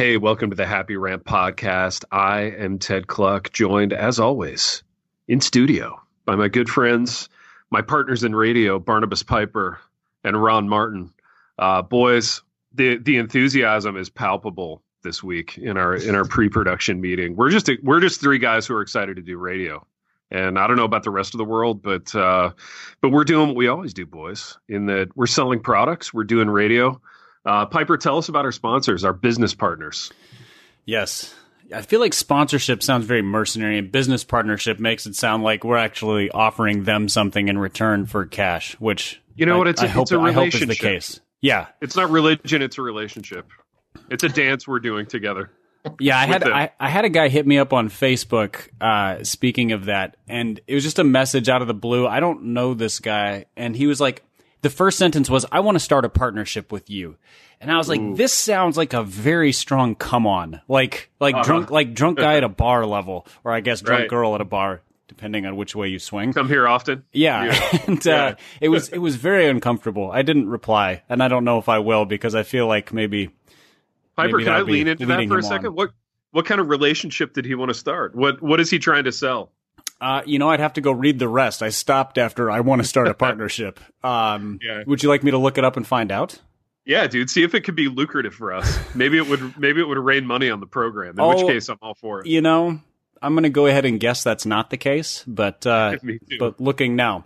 Hey, welcome to the Happy Rant podcast. I am Ted Cluck, joined as always in studio by my good friends, my partners in radio, Barnabas Piper and Ron Martin. Boys, the enthusiasm is palpable this week in our pre-production meeting. We're just three guys who are excited to do radio. And I don't know about the rest of the world, but we're doing what we always do, boys, in that we're selling products, we're doing radio. Piper, tell us about our sponsors, our business partners. Yes. I feel like sponsorship sounds very mercenary, and business partnership makes it sound like we're actually offering them something in return for cash, which I hope is the case. Yeah. It's not religion, it's a relationship. It's a dance we're doing together. Yeah, I had a guy hit me up on Facebook, speaking of that, and it was just a message out of the blue. I don't know this guy, and he was like, the first sentence was, "I want to start a partnership with you." And I was like, Ooh. This sounds like a very strong come on. Like drunk guy at a bar level, or I guess drunk girl at a bar, depending on which way you swing. Come here often. Yeah. And it was very uncomfortable. I didn't reply, and I don't know if I will, because I feel like maybe Piper, can I lean into that for a second? What kind of relationship did he want to start? What is he trying to sell? I'd have to go read the rest. I stopped after "I want to start a partnership." Would you like me to look it up and find out? Yeah, dude. See if it could be lucrative for us. Maybe it would rain money on the program. In which case, I'm all for it. I'm going to go ahead and guess that's not the case. But but looking now,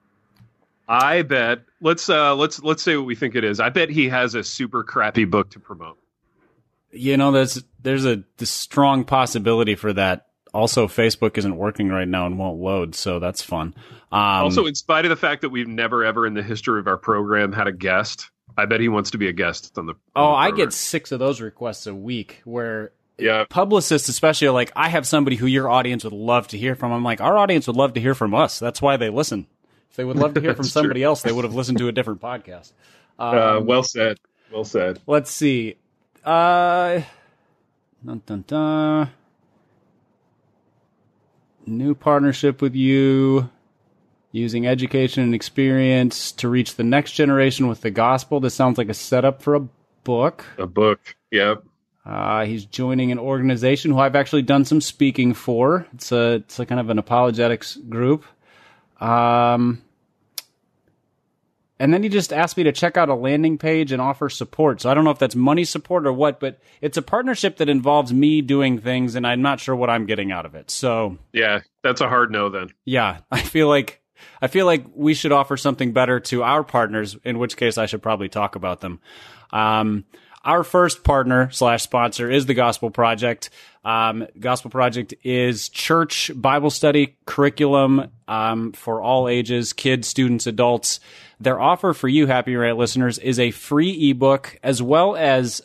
I bet let's say what we think it is. I bet he has a super crappy book to promote. There's a strong possibility for that. Also, Facebook isn't working right now and won't load, so that's fun. Also, in spite of the fact that we've never, ever in the history of our program had a guest, I bet he wants to be a guest on the program. I get 6 of those requests a week where publicists especially are like, I have somebody who your audience would love to hear from. I'm like, our audience would love to hear from us. That's why they listen. If they would love to hear from somebody else, they would have listened to a different podcast. Well said. Well said. Let's see. Dun, dun, dun. New partnership with you, using education and experience to reach the next generation with the gospel. This sounds like a setup for a book. A book, yep. He's joining an organization who I've actually done some speaking for. It's a kind of an apologetics group. And then he just asked me to check out a landing page and offer support. So I don't know if that's money support or what, but it's a partnership that involves me doing things, and I'm not sure what I'm getting out of it. So yeah, that's a hard no then. Yeah, I feel like we should offer something better to our partners, in which case I should probably talk about them. Our first partner / sponsor is the Gospel Project. Gospel Project is church Bible study curriculum for all ages, kids, students, adults. Their offer for you, Happy Rant listeners, is a free ebook as well as,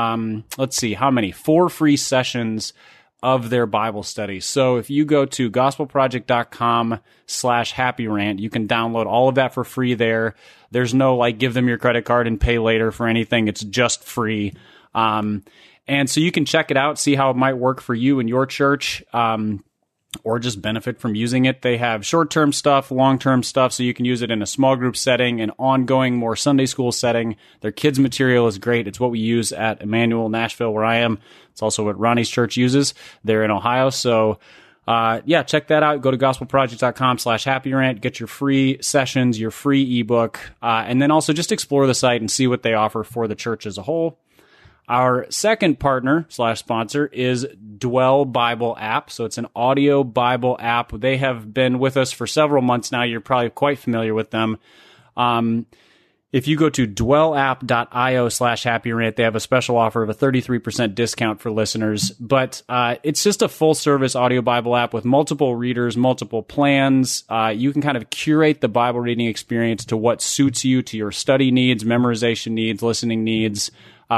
4 free sessions of their Bible study. So if you go to gospelproject.com/happyrant, you can download all of that for free there. There's no give them your credit card and pay later for anything. It's just free. And so you can check it out, see how it might work for you and your church, or just benefit from using it. They have short-term stuff, long-term stuff, so you can use it in a small group setting, an ongoing, more Sunday school setting. Their kids' material is great. It's what we use at Emmanuel, Nashville, where I am. It's also what Ronnie's church uses. They're in Ohio. So, check that out. Go to gospelproject.com/happyrant. Get your free sessions, your free ebook, and then also just explore the site and see what they offer for the church as a whole. Our second partner / sponsor is Dwell Bible app. So it's an audio Bible app. They have been with us for several months now. You're probably quite familiar with them. If you go to dwellapp.io/happyrant, they have a special offer of a 33% discount for listeners. But it's just a full-service audio Bible app with multiple readers, multiple plans. You can kind of curate the Bible reading experience to what suits you, to your study needs, memorization needs, listening needs.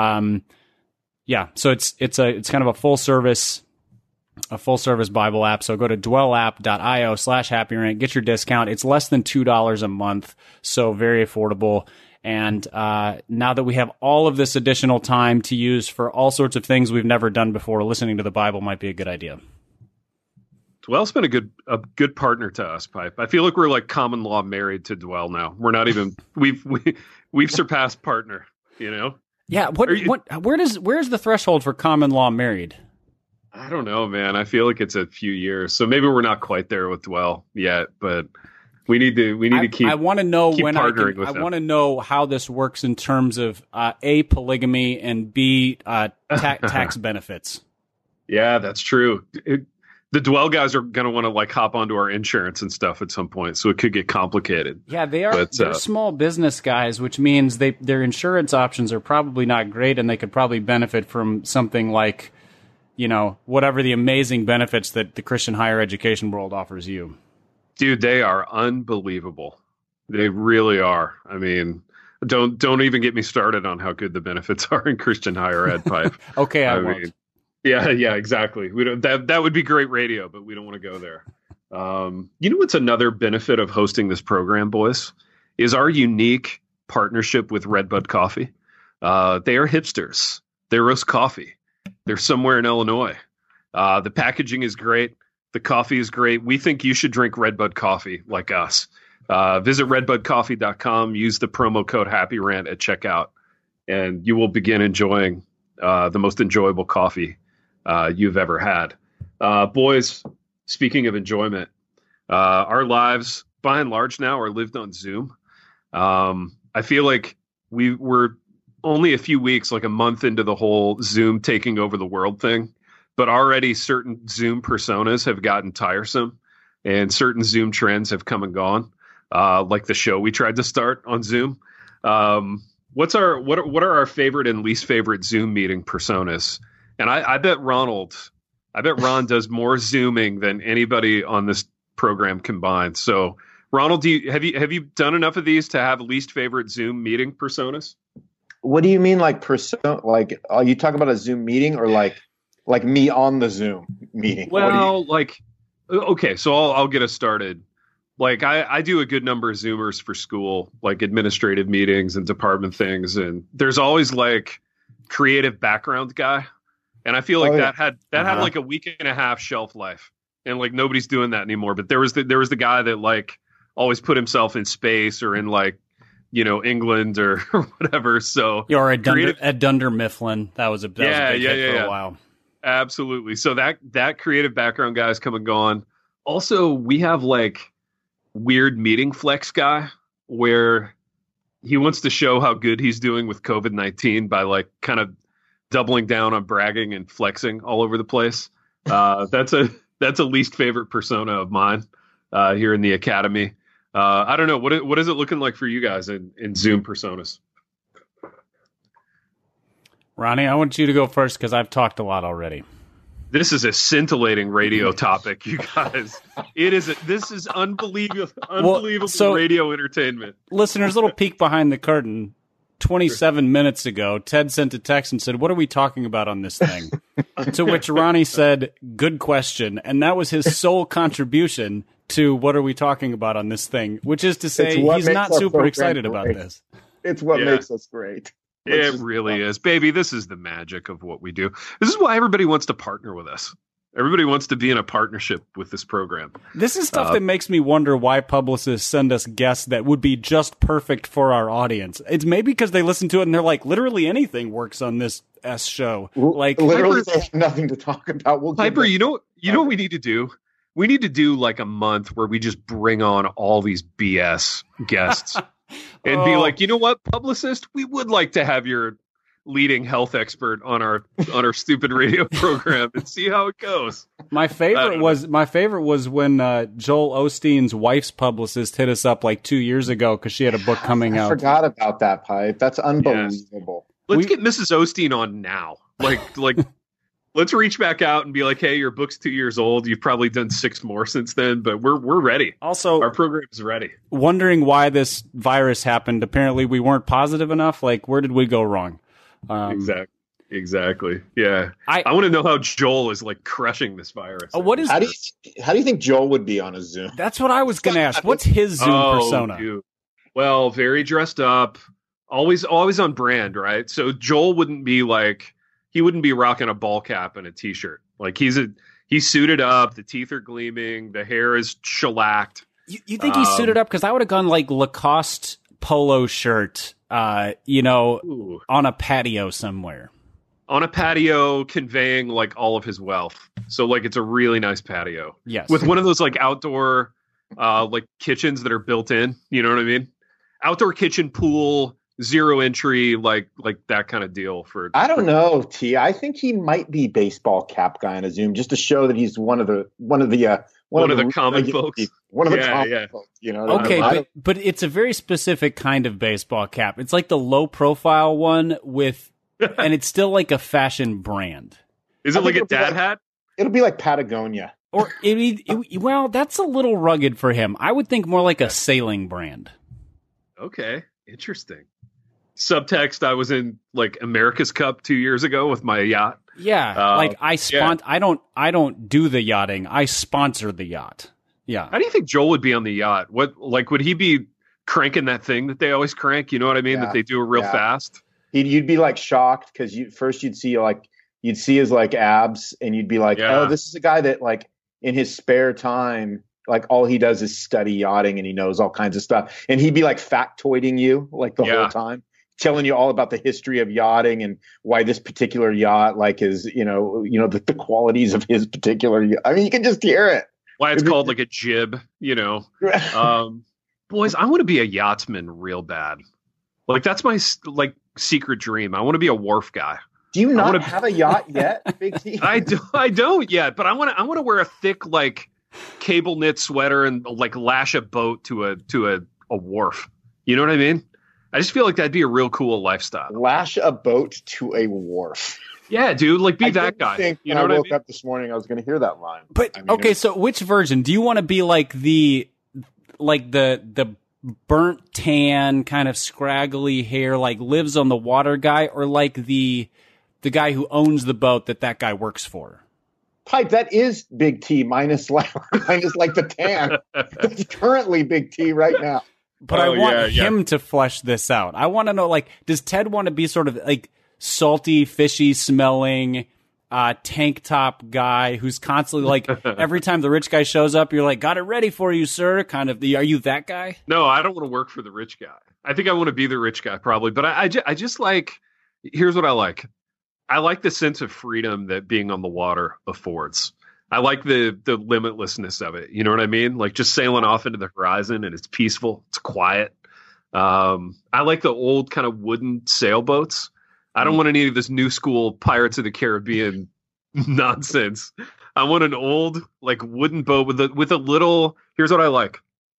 So it's kind of a full service Bible app. So go to dwellapp.io/happyrant, get your discount. It's less than $2 a month, so very affordable. And now that we have all of this additional time to use for all sorts of things we've never done before, listening to the Bible might be a good idea. Dwell's been a good partner to us, Pipe. I feel like we're like common law married to Dwell now. We're not even we've surpassed partner, you know? Yeah. Where's the threshold for common law married? I don't know, man. I feel like it's a few years, so maybe we're not quite there with Dwell yet, but we need to keep. I want to know keep when partnering with them. I want to know how this works in terms of A, polygamy, and B, tax benefits. Yeah, that's true. The Dwell guys are going to want to like hop onto our insurance and stuff at some point, so it could get complicated. Yeah, they're small business guys, which means their insurance options are probably not great, and they could probably benefit from something like, whatever the amazing benefits that the Christian higher education world offers you. Dude, they are unbelievable. They really are. I mean, don't even get me started on how good the benefits are in Christian higher ed, Pipe. Okay, I won't. mean, yeah, exactly. We don't. That would be great radio, but we don't want to go there. What's another benefit of hosting this program, boys, is our unique partnership with Redbud Coffee. They are hipsters. They roast coffee. They're somewhere in Illinois. The packaging is great. The coffee is great. We think you should drink Redbud Coffee like us. Visit redbudcoffee.com. Use the promo code HappyRant at checkout, and you will begin enjoying the most enjoyable coffee you've ever had. Boys, speaking of enjoyment, our lives, by and large now, are lived on Zoom. I feel like we were only a few weeks, like a month into the whole Zoom taking over the world thing, but already certain Zoom personas have gotten tiresome and certain Zoom trends have come and gone, like the show we tried to start on Zoom. What are our favorite and least favorite Zoom meeting personas? And I bet Ron does more Zooming than anybody on this program combined. So Ronald, have you done enough of these to have least favorite Zoom meeting personas? What do you mean, like persona? Like, are you talking about a Zoom meeting or like me on the Zoom meeting? Well, okay, so I'll get us started. Like I do a good number of Zoomers for school, like administrative meetings and department things, and there's always like creative background guy, and I feel like that had like a week and a half shelf life, and like nobody's doing that anymore. But there was the guy that like always put himself in space or in like England or whatever. So or at Dunder Mifflin, that was a big hit for a while. Absolutely. So that creative background guy is come and gone. Also, we have like weird meeting flex guy where he wants to show how good he's doing with COVID-19 by like kind of doubling down on bragging and flexing all over the place. That's a least favorite persona of mine here in the academy. I don't know. What is it looking like for you guys in Zoom personas? Ronnie, I want you to go first because I've talked a lot already. This is a scintillating radio topic, you guys. This is unbelievable radio entertainment. Listeners, little peek behind the curtain. 27 minutes ago, Ted sent a text and said, "What are we talking about on this thing?" To which Ronnie said, "Good question." And that was his sole contribution to what are we talking about on this thing, which is to say he's not super excited about this. It's what makes us great. It really is. Baby, this is the magic of what we do. This is why everybody wants to partner with us. Everybody wants to be in a partnership with this program. This is stuff that makes me wonder why publicists send us guests that would be just perfect for our audience. It's maybe because they listen to it and they're like, literally anything works on this S show. Like literally, they have nothing to talk about. Piper, you know what we need to do? We need to do like a month where we just bring on all these BS guests and be like, you know what, publicist, we would like to have your leading health expert on our stupid radio program and see how it goes. My favorite was when Joel Osteen's wife's publicist hit us up like 2 years ago because she had a book coming out. I forgot about that, Pipe. That's unbelievable. Yes. Let's get Mrs. Osteen on now. Like let's reach back out and be like, hey, your book's 2 years old. You've probably done 6 more since then, but we're ready. Also, our program is ready. Wondering why this virus happened. Apparently, we weren't positive enough. Like, where did we go wrong? Exactly. Yeah. I want to know how Joel is like crushing this virus. How do you think Joel would be on a Zoom? That's what I was going to ask. What's his Zoom persona? Dude. Well, very dressed up, always on brand, right? So Joel wouldn't be rocking a ball cap and a t-shirt. Like he's suited up, the teeth are gleaming, the hair is shellacked. You think he's suited up? Because I would have gone like Lacoste polo shirt, you know, Ooh. on a patio somewhere. On a patio conveying like all of his wealth. So like it's a really nice patio. Yes. With one of those like outdoor like kitchens that are built in, you know what I mean? Outdoor kitchen, pool, zero entry, like that kind of deal for I don't know, T. I think he might be baseball cap guy on a Zoom just to show that he's one of the common folks. One of the common folks, you know. Okay, but it's a very specific kind of baseball cap. It's like the low profile one with and it's still like a fashion brand. Is it like a dad hat? It'll be like Patagonia. Or well, that's a little rugged for him. I would think more like a sailing brand. Okay, interesting. Subtext: I was in like America's Cup 2 years ago with my yacht. Yeah, like I don't do the yachting. I sponsor the yacht. Yeah. How do you think Joel would be on the yacht? What would he be cranking that thing that they always crank? You know what I mean? Yeah. That they do real fast. You'd be like shocked because you'd see his like abs and you'd be like, oh, this is a guy that like in his spare time, like all he does is study yachting and he knows all kinds of stuff. And he'd be like factoiding you like the whole time, telling you all about the history of yachting and why this particular yacht like is, the qualities of his particular yacht. I mean, you can just hear it. Why it's called like a jib, you know. Boys, I want to be a yachtsman real bad. Like that's my like secret dream. I want to be a wharf guy. Do you not have a yacht yet, Big T? I don't yet, but I want to wear a thick like cable knit sweater and like lash a boat to a wharf. You know what I mean? I just feel like that'd be a real cool lifestyle. Lash a boat to a wharf. Yeah, dude, like be that guy. You know what I woke up this morning, I was going to hear that line. But okay, so which version do you want to be? Like the burnt tan, kind of scraggly hair, like lives on the water guy, or like the guy who owns the boat that guy works for? Pipe, that is Big T minus like the tan. That's currently Big T right now. But I want him to flesh this out. I want to know, like, does Ted want to be sort of like salty, fishy smelling tank top guy who's constantly like every time the rich guy shows up, you're like, got it ready for you, sir. Kind of are you that guy? No, I don't want to work for the rich guy. I think I want to be the rich guy probably. But I just like, here's what I like. I like the sense of freedom that being on the water affords. I like the limitlessness of it. You know what I mean? Like just sailing off into the horizon and it's peaceful. It's quiet. I like the old kind of wooden sailboats. I don't want any of this new school Pirates of the Caribbean nonsense. I want an old like wooden boat with a little, here's what I like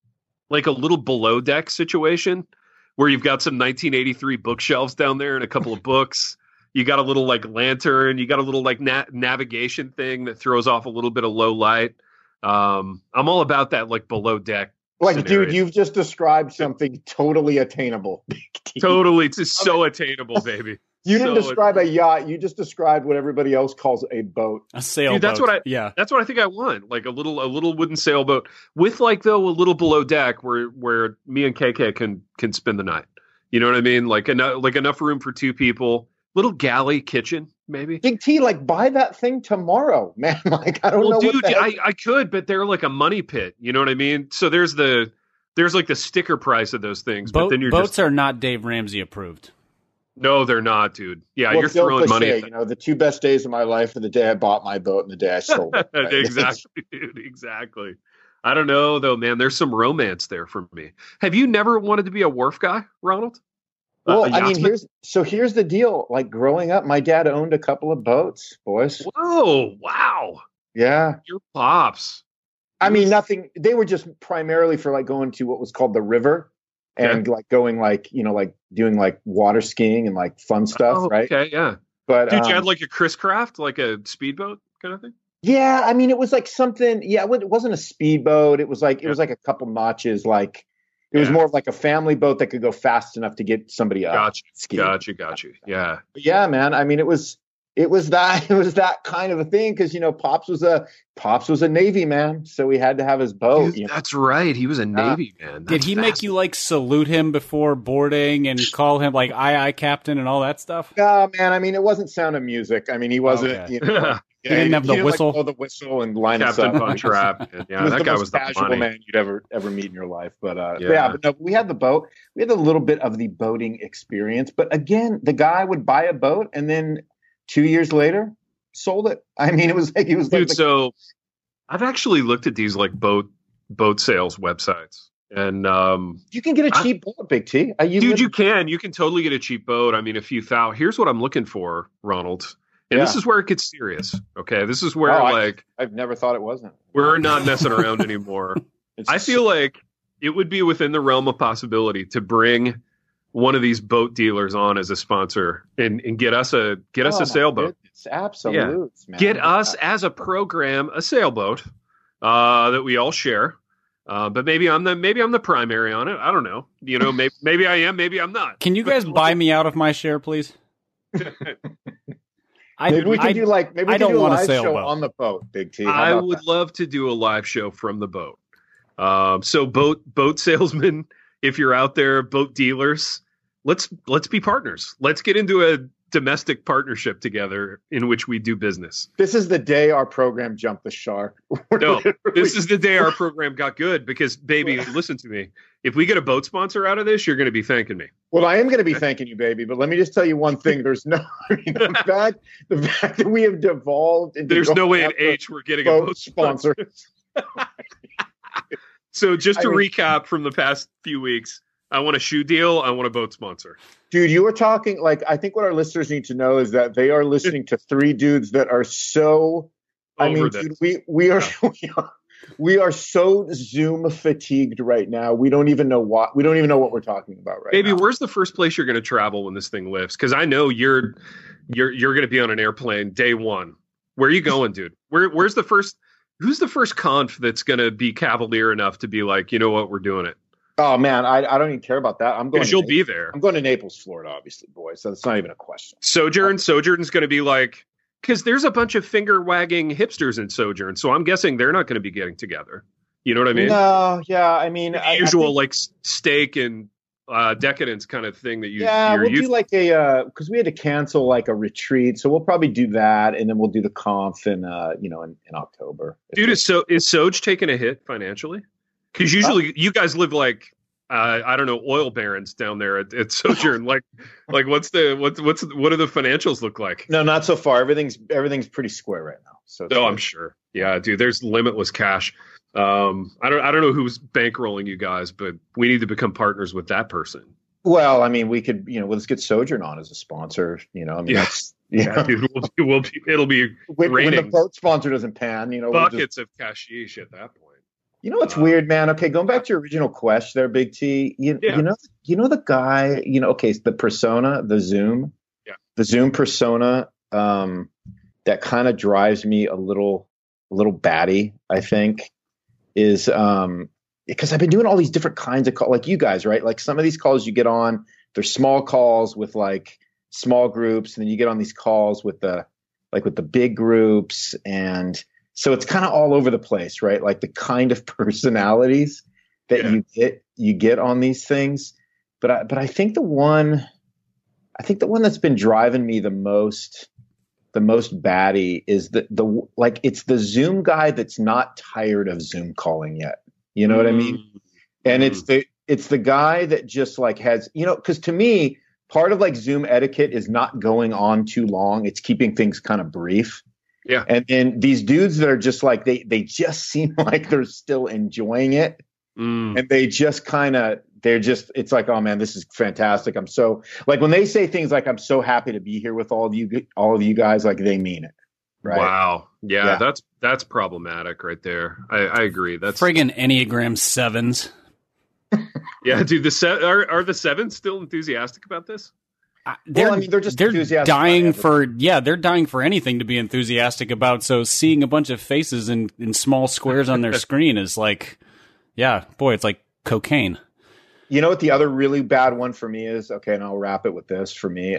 a little below deck situation where you've got some 1983 bookshelves down there and a couple of books. You got a little like lantern. You got a little like navigation thing that throws off a little bit of low light. I'm all about that like below deck. Like, scenario. Dude, you've just described something totally attainable. Totally, it's just so attainable, baby. You didn't describe a yacht. You just described what everybody else calls a boat. A sailboat. Dude, that's what I think I want. Like a little wooden sailboat with like though a little below deck where me and KK can spend the night. You know what I mean? Like enough room for two people. Little galley kitchen, maybe. Big T, like buy that thing tomorrow, man. Like I don't know. Dude, I could, but they're like a money pit. You know what I mean? So there's like the sticker price of those things, but then boats are not Dave Ramsey approved. No, they're not, dude. Yeah, you're throwing money. You know, the two best days of my life are the day I bought my boat and the day I sold it. Right? Exactly, dude. Exactly. I don't know though, man. There's some romance there for me. Have you never wanted to be a wharf guy, Ronald? Well, I mean, here's the deal. Like growing up, my dad owned a couple of boats, boys. Whoa, wow. Yeah. Your pops. I mean, nothing. They were just primarily for like going to what was called the river and like going like, like doing like water skiing and like fun stuff, right? Okay, yeah. But dude, you had like a Chris Craft, like a speedboat kind of thing? Yeah, I mean, it was like something. Yeah, it wasn't a speedboat. It was like a couple notches, like. It was more of like a family boat that could go fast enough to get somebody up. Gotcha. Yeah. But yeah, man. I mean, it was that kind of a thing because Pops was a Navy man, so he had to have his boat. Dude, that's right. He was a Navy man. Did he make you like salute him before boarding and call him like aye, captain and all that stuff? No, man. I mean, it wasn't Sound of Music. I mean, he wasn't. Okay. He didn't have the whistle. Like, blow the whistle and line us Captain up. Von Trapp. Yeah, was that the guy most was the casual money. man you'd ever meet in your life. But but no, we had the boat. We had a little bit of the boating experience. But again, the guy would buy a boat and then 2 years later sold it. I mean, it was like Dude, so I've actually looked at these like boat sales websites. And you can get a cheap boat, Big T. You can totally get a cheap boat. I mean, a few thousand. Here's what I'm looking for, Ronald. And this is where it gets serious. Okay, this is where I've never thought it wasn't. We're not messing around anymore. I feel like it would be within the realm of possibility to bring one of these boat dealers on as a sponsor and get us a sailboat. It's absolute, man. Get us as a program a sailboat that we all share. But maybe I'm the primary on it. I don't know. You know, maybe I am. Maybe I'm not. Can you guys buy me out of my share, please? Maybe we can do a live show on the boat, Big T. I would love to do a live show from the boat. So boat salesmen, if you're out there, boat dealers, let's be partners. Let's get into a domestic partnership together in which we do business. This is the day our program jumped the shark. No, this is the day our program got good because, baby, listen to me. If we get a boat sponsor out of this, you're going to be thanking me. Well, I am going to be thanking you, baby. But let me just tell you one thing. There's no, the fact that we have devolved into there's no way at H we're getting a boat sponsor. So just to recap from the past few weeks, I want a shoe deal. I want a boat sponsor. Dude, you were talking I think what our listeners need to know is that they are listening to three dudes that are so. Dude, we are so Zoom fatigued right now. We don't even know what we're talking about right now. Baby, where's the first place you're going to travel when this thing lifts? Because I know you're going to be on an airplane day one. Where are you going, dude? Where's the first? Who's the first conf that's going to be cavalier enough to be like, you know what, we're doing it? Oh man, I don't even care about that. I'm going. Because you'll be there. I'm going to Naples, Florida, obviously, boys. So that's not even a question. Sojourn's going to be like, because there's a bunch of finger wagging hipsters in Sojourn, so I'm guessing they're not going to be getting together. You know what I mean? No, yeah, I mean, the usual like steak and decadence kind of thing that you. Yeah, we'll do like a because we had to cancel like a retreat, so we'll probably do that, and then we'll do the conf in October. Dude, is Soj taking a hit financially? Because usually you guys live like I don't know, oil barons down there at Sojourn. like what do the financials look like? No, not so far. Everything's pretty square right now. So I'm sure. Yeah, dude, there's limitless cash. I don't know who's bankrolling you guys, but we need to become partners with that person. Well, I mean, we could, let's get Sojourn on as a sponsor. That's dude, it'll be when the boat sponsor doesn't pan. Buckets of cashish at that point. You know what's weird, man? Okay, going back to your original question there, Big T. You know the guy. The persona, the Zoom persona. That kind of drives me a little batty. I think is because I've been doing all these different kinds of calls, like you guys, right? Like some of these calls you get on, they're small calls with like small groups, and then you get on these calls with the big groups, and so it's kind of all over the place, right? Like the kind of personalities that you get on these things. But I think the one that's been driving me the most batty is it's the Zoom guy that's not tired of Zoom calling yet. You know what I mean? And it's the guy that just like has, because to me, part of like Zoom etiquette is not going on too long. It's keeping things kind of brief. Yeah. And then these dudes that are just like, they just seem like they're still enjoying it. And they just it's like, oh man, this is fantastic. I'm so like, when they say things like, I'm so happy to be here with all of you guys, like they mean it. Right. Wow. Yeah. That's problematic right there. I agree. That's friggin' Enneagram 7s. Yeah, dude, are the 7s still enthusiastic about this? They're dying for anything to be enthusiastic about. So seeing a bunch of faces in small squares on their screen is like, yeah, boy, it's like cocaine. You know what the other really bad one for me is? Okay, and I'll wrap it with this for me.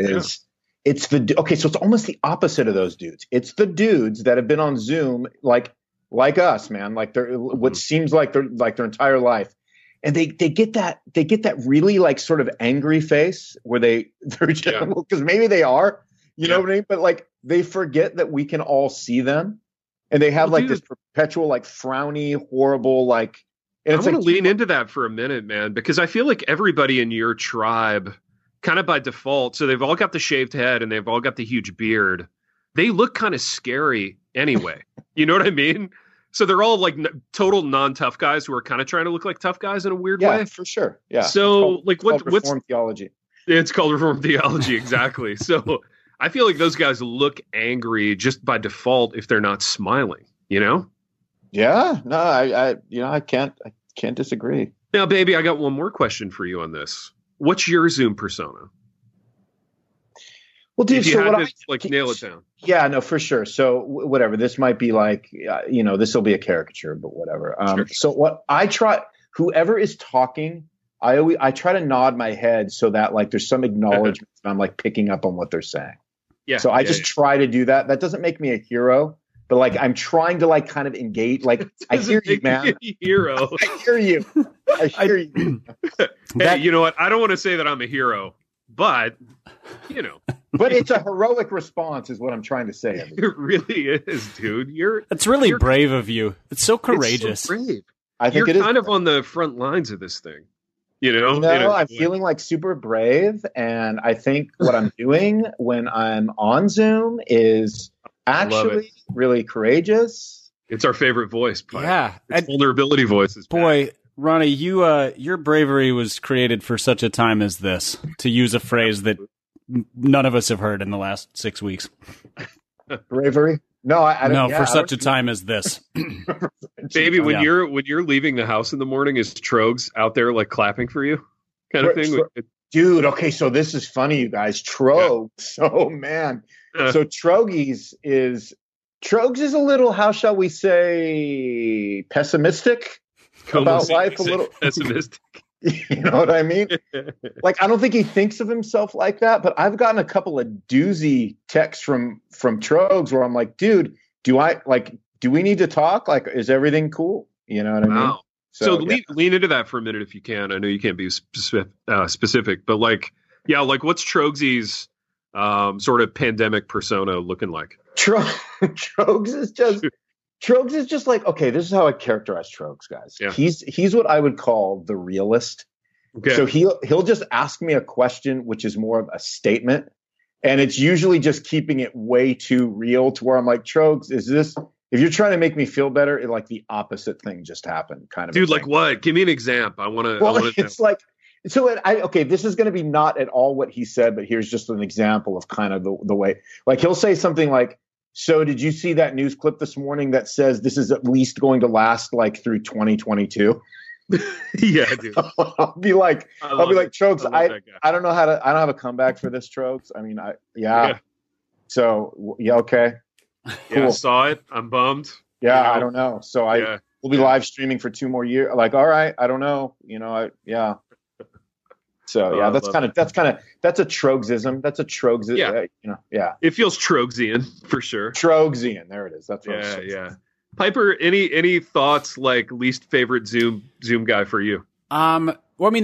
So it's almost the opposite of those dudes. It's the dudes that have been on Zoom like us, man. Like they're what seems like their entire life. And they get that really like sort of angry face where they're just because maybe they are, You know what I mean? But like they forget that we can all see them, and they have this perpetual like frowny, horrible like. And I want to lean into that for a minute, man, because I feel like everybody in your tribe, kind of by default, so they've all got the shaved head and they've all got the huge beard. They look kind of scary anyway. You know what I mean? So they're all like total non-tough guys who are kind of trying to look like tough guys in a weird way. Yeah, for sure. Yeah. So what's Reformed theology? It's called Reformed theology, exactly. So I feel like those guys look angry just by default if they're not smiling. You know? Yeah. No, I can't disagree. Now, baby, I got one more question for you on this. What's your Zoom persona? Well, dude, if you had to nail it down. Yeah, no, for sure. So whatever, this might be like, this will be a caricature, but whatever. Sure. So what I try, whoever is talking, I try to nod my head so that like there's some acknowledgement that I'm like picking up on what they're saying. Yeah. So I just try to do that. That doesn't make me a hero, but like I'm trying to like kind of engage. Like I hear you, man. Hero. I hear you. Hey, you know what? I don't want to say that I'm a hero, but you know. But it's a heroic response, is what I'm trying to say. It really is, dude. It's really brave of you. It's so courageous. It's so brave. I think you're kind of on the front lines of this thing. You know, I'm feeling like super brave, and I think what I'm doing when I'm on Zoom is actually really courageous. It's our favorite voice. Pike. Yeah, it's vulnerability voices. Boy, back. Ronnie, your bravery was created for such a time as this. To use a phrase that none of us have heard in the last 6 weeks. Bravery? No, I don't. No, for such a time as this. Baby, when you're leaving the house in the morning, is Trogs out there like clapping for you, kind of thing? Dude, okay, so this is funny, you guys. Trogs, oh man. So Trogs is a little, how shall we say, pessimistic about life. A little pessimistic. You know what I mean? Like, I don't think he thinks of himself like that, but I've gotten a couple of doozy texts from Trogs where I'm like, dude, do we need to talk? Like, is everything cool? You know what I mean? So lean into that for a minute if you can. I know you can't be specific, but like what's Trogsy's sort of pandemic persona looking like? Trogs is just like, okay, this is how I characterize Trogs, guys. Yeah. He's what I would call the realist. Okay. So he'll just ask me a question, which is more of a statement. And it's usually just keeping it way too real to where I'm like, Trogs, if you're trying to make me feel better, like the opposite thing just happened, kind of. Dude, like what? Give me an example. I want to. Well, it's like, so okay, this is going to be not at all what he said, but here's just an example of kind of the way, like he'll say something like, so did you see that news clip this morning that says this is at least going to last like through 2022? Yeah, dude. I'll be like, Trogs, I don't have a comeback for this, Trogs. I mean, yeah. So yeah, okay. Cool. Yeah, I saw it. I'm bummed. Yeah, I don't know. So we'll be live streaming for 2 more years. Like, all right, I don't know. Yeah. So yeah, that's a Trogsism. That's a Trogs. Yeah. It feels Trogsian for sure. Trogsian. There it is. That's what I'm saying. Yeah. Piper, any thoughts like least favorite Zoom guy for you? Well, I mean,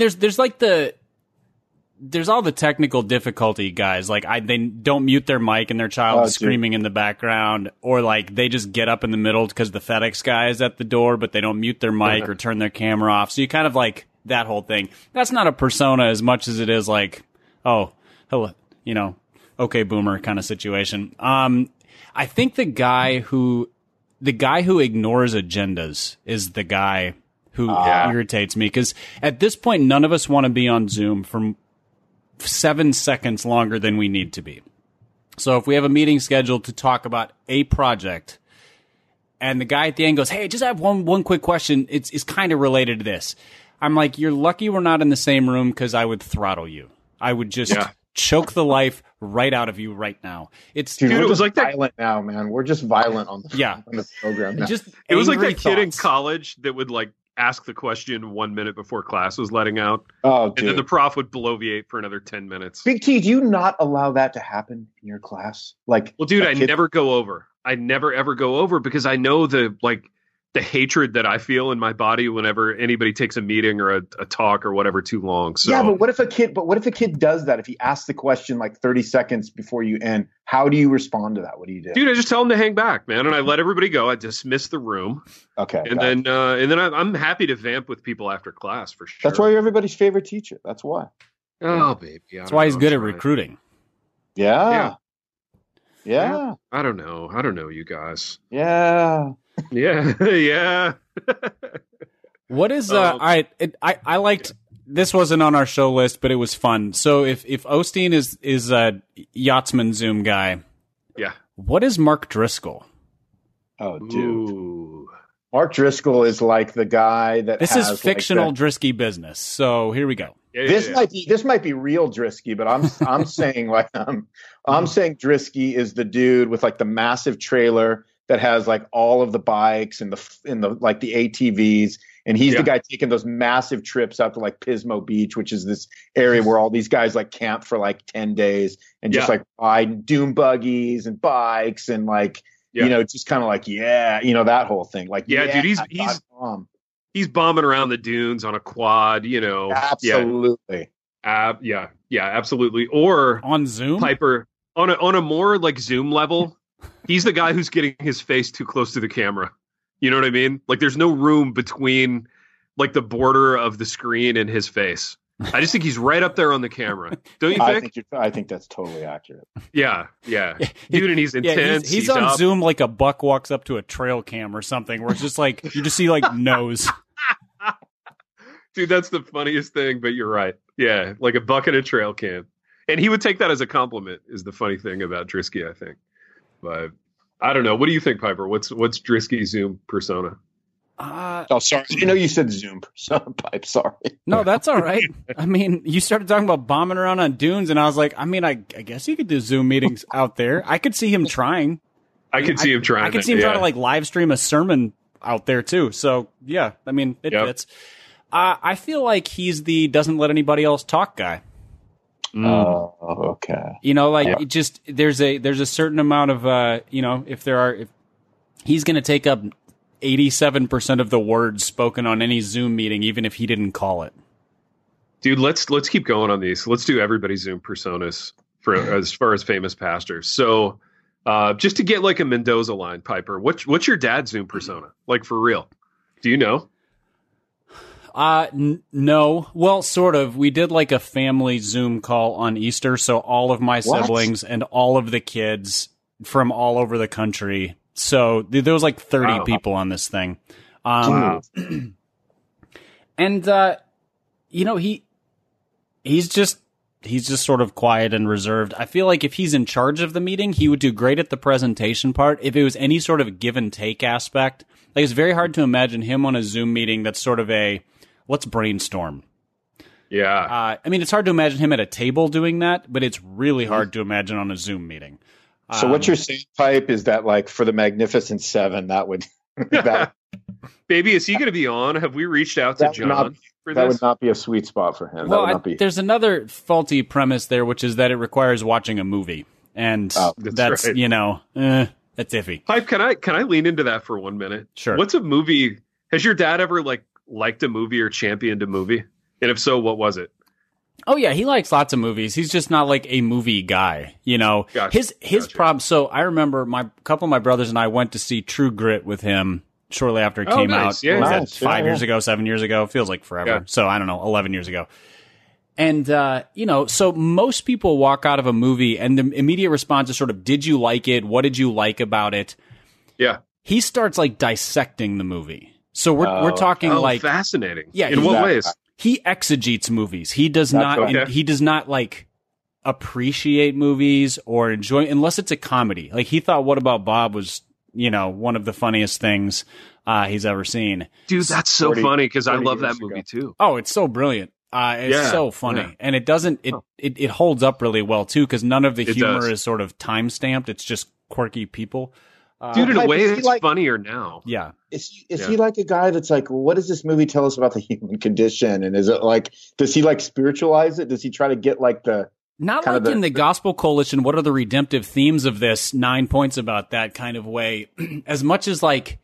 there's all the technical difficulty guys. Like they don't mute their mic and their child is screaming in the background, or like they just get up in the middle because the FedEx guy is at the door, but they don't mute their mic or turn their camera off. So you kind of like that whole thing. That's not a persona as much as it is like, oh, hello, okay, boomer kind of situation. I think the guy who ignores agendas is the guy who irritates me, because at this point, none of us want to be on Zoom for 7 seconds longer than we need to be. So if we have a meeting scheduled to talk about a project, and the guy at the end goes, hey, just have one quick question. It's kind of related to this. I'm like, you're lucky we're not in the same room, because I would throttle you. I would just choke the life right out of you right now. It was like violent now, man. We're just violent on the program now. It was like that kid in college that would like ask the question 1 minute before class was letting out. Oh, dude. And then the prof would bloviate for another 10 minutes. Big T, do you not allow that to happen in your class? Like, well, dude, I never go over. I never ever go over, because I know the hatred that I feel in my body whenever anybody takes a meeting or a talk or whatever too long. So yeah, but what if a kid does that? If he asks the question like 30 seconds before you end, how do you respond to that? What do you do? Dude, I just tell him to hang back, man, and I let everybody go. I dismiss the room. Okay, and then I'm happy to vamp with people after class for sure. That's why you're everybody's favorite teacher. That's why. Oh, baby. That's why he's good at recruiting. Yeah. I don't know, you guys. Yeah. Yeah. What is I liked this wasn't on our show list, but it was fun. So if Osteen is a Yachtsman Zoom guy, yeah. What is Mark Driscoll? Oh, dude. Ooh. Mark Driscoll is like the guy that this is fictional Drisky business. So here we go. This might be real Drisky, but I'm saying like I'm saying Drisky is the dude with like the massive trailer that has like all of the bikes and the like the ATVs, and he's the guy taking those massive trips out to like Pismo Beach, which is this area where all these guys like camp for like 10 days and just like ride dune buggies and bikes and like just kind of like that whole thing. Like dude, he's bombing around the dunes on a quad, Absolutely. Absolutely. Or on Zoom, Piper on a more like Zoom level. He's the guy who's getting his face too close to the camera. You know what I mean? Like there's no room between like the border of the screen and his face. I just think he's right up there on the camera. Don't you think? I think that's totally accurate. Yeah. Dude, and he's intense. He's on up. Zoom like a buck walks up to a trail cam or something where it's just like, you just see like nose. Dude, that's the funniest thing, but you're right. Yeah, like a buck in a trail cam. And he would take that as a compliment is the funny thing about Drisky, I think. But I don't know. What do you think, Piper? What's Drisky's Zoom persona? Sorry. You said Zoom persona, Pipe. Sorry. No, that's all right. I mean, you started talking about bombing around on dunes, and I was like, I mean, I guess you could do Zoom meetings out there. I could see him trying. I could see him trying to like live stream a sermon out there too. So yeah, I mean, it fits. I feel like he's the doesn't let anybody else talk guy. Oh, okay. It just there's a certain amount of if he's going to take up 87% of the words spoken on any Zoom meeting, even if he didn't call it. Dude, let's keep going on these. Let's do everybody's Zoom personas for as far as famous pastors. So, just to get like a Mendoza line, Piper, what's your dad's Zoom persona? Like for real? Do you know? No. Well, sort of. We did like a family Zoom call on Easter, so all of my siblings and all of the kids from all over the country. So there was like 30 people on this thing. Wow. And he's just sort of quiet and reserved. I feel like if he's in charge of the meeting, he would do great at the presentation part. If it was any sort of give and take aspect, like it's very hard to imagine him on a Zoom meeting that's sort of a let's brainstorm. Yeah. I mean, it's hard to imagine him at a table doing that, but it's really hard to imagine on a Zoom meeting. So what you're saying, Pipe, is that like for the Magnificent Seven, that would Baby, is he going to be on? Have we reached out to John for this? That would not be a sweet spot for him. Well, there's another faulty premise there, which is that it requires watching a movie, and that's right. That's iffy. Pipe, can I lean into that for 1 minute? Sure. What's a movie? Has your dad ever liked a movie or championed a movie? And if so, what was it? Oh yeah, he likes lots of movies. He's just not like a movie guy, Gotcha. His problem. So I remember a couple of my brothers and I went to see True Grit with him shortly after it came out. Yeah, was that 5 years ago, 7 years ago? Feels like forever. Yeah. So I don't know, 11 years ago. And so most people walk out of a movie and the immediate response is sort of, "Did you like it? What did you like about it?" Yeah. He starts like dissecting the movie. So we're talking like fascinating. Yeah. In what ways? He exegetes movies. He does not. He does not like appreciate movies or enjoy unless it's a comedy. Like he thought What About Bob was, one of the funniest things he's ever seen. Dude, that's so funny because I love that movie too. Oh, it's so brilliant. It's so funny, and it doesn't. It holds up really well too because none of the humor is sort of time stamped. It's just quirky people. Dude, in a way, it's funnier now. Yeah. Is he like a guy that's like, what does this movie tell us about the human condition? And is it like, does he like spiritualize it? Does he try to get like the... Not like in the Gospel Coalition, what are the redemptive themes of this? 9 points about that kind of way. As much as like,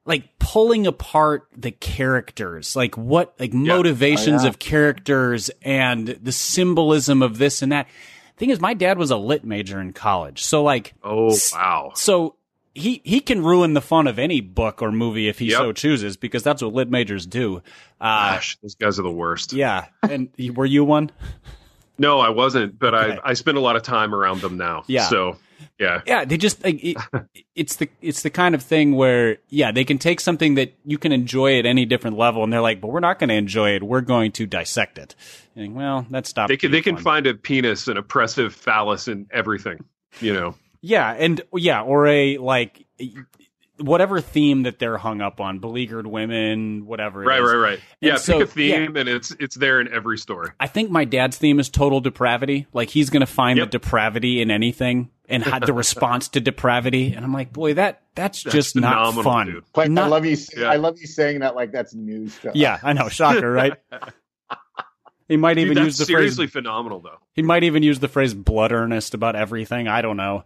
like pulling apart the characters, like motivations of characters and the symbolism of this and that. Thing is, my dad was a lit major in college. So like, oh, wow. So he can ruin the fun of any book or movie if he so chooses, because that's what lit majors do. Gosh, those guys are the worst. Yeah. And were you one? No, I wasn't, but okay. I spend a lot of time around them now. Yeah. So yeah. They just like it's the kind of thing where they can take something that you can enjoy at any different level, and they're like, but we're not going to enjoy it. We're going to dissect it. And, well, that stopped. They can find a penis, an oppressive phallus, in everything. You know. Yeah, or a like whatever theme that they're hung up on, beleaguered women, whatever. Right. Yeah, so, pick a theme, and it's there in every story. I think my dad's theme is total depravity. Like, he's going to find the depravity in anything and the response to depravity. And I'm like, boy, that's just not fun. Dude. I love you. I love you saying that like that's news stuff. Yeah, I know, shocker, right? He might even use the phrase. Seriously phenomenal, though. He might even use the phrase "blood earnest" about everything. I don't know.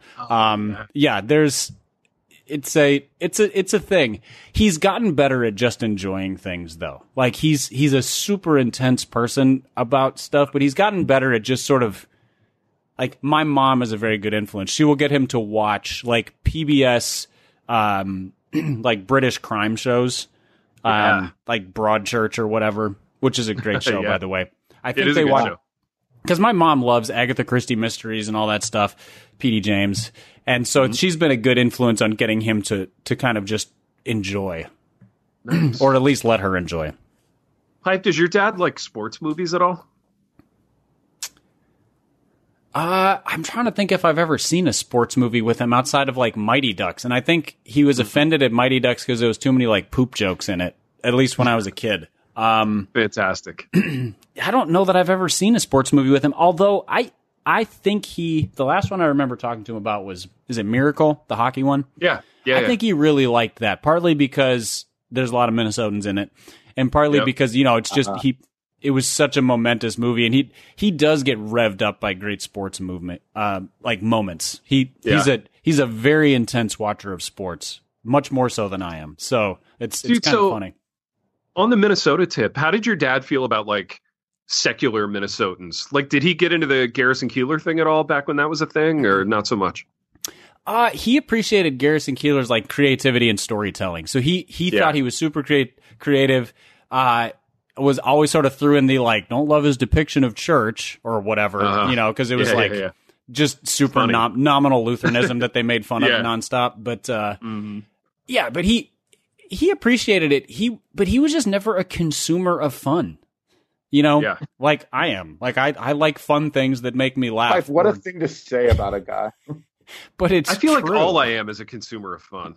It's a thing. He's gotten better at just enjoying things, though. Like he's a super intense person about stuff, but he's gotten better at just sort of like, my mom is a very good influence. She will get him to watch like PBS, like British crime shows, like Broadchurch or whatever, which is a great show, by the way. I think they watch it because my mom loves Agatha Christie mysteries and all that stuff, P.D. James. And so she's been a good influence on getting him to kind of just enjoy, or at least let her enjoy. Pipe, does your dad like sports movies at all? I'm trying to think if I've ever seen a sports movie with him outside of like Mighty Ducks. And I think he was offended at Mighty Ducks because there was too many like poop jokes in it, at least when I was a kid. Fantastic. I don't know that I've ever seen a sports movie with him, although I think the last one I remember talking to him about is it Miracle, the hockey one? Yeah. I think he really liked that, partly because there's a lot of Minnesotans in it, and partly because, it's just, it was such a momentous movie, and he does get revved up by great sports movement, like moments. He's a very intense watcher of sports, much more so than I am. So it's kind of funny. On the Minnesota tip, how did your dad feel about like secular Minnesotans? Like, did he get into the Garrison Keillor thing at all back when that was a thing, or not so much? He appreciated Garrison Keillor's like creativity and storytelling. So he thought he was super creative. Was always sort of threw in the like, don't love his depiction of church or whatever, because it was just super nominal Lutheranism that they made fun of nonstop. But but he appreciated it. But he was just never a consumer of fun. Like I am. Like I like fun things that make me laugh. Like, what a thing to say about a guy. But I feel like all I am is a consumer of fun.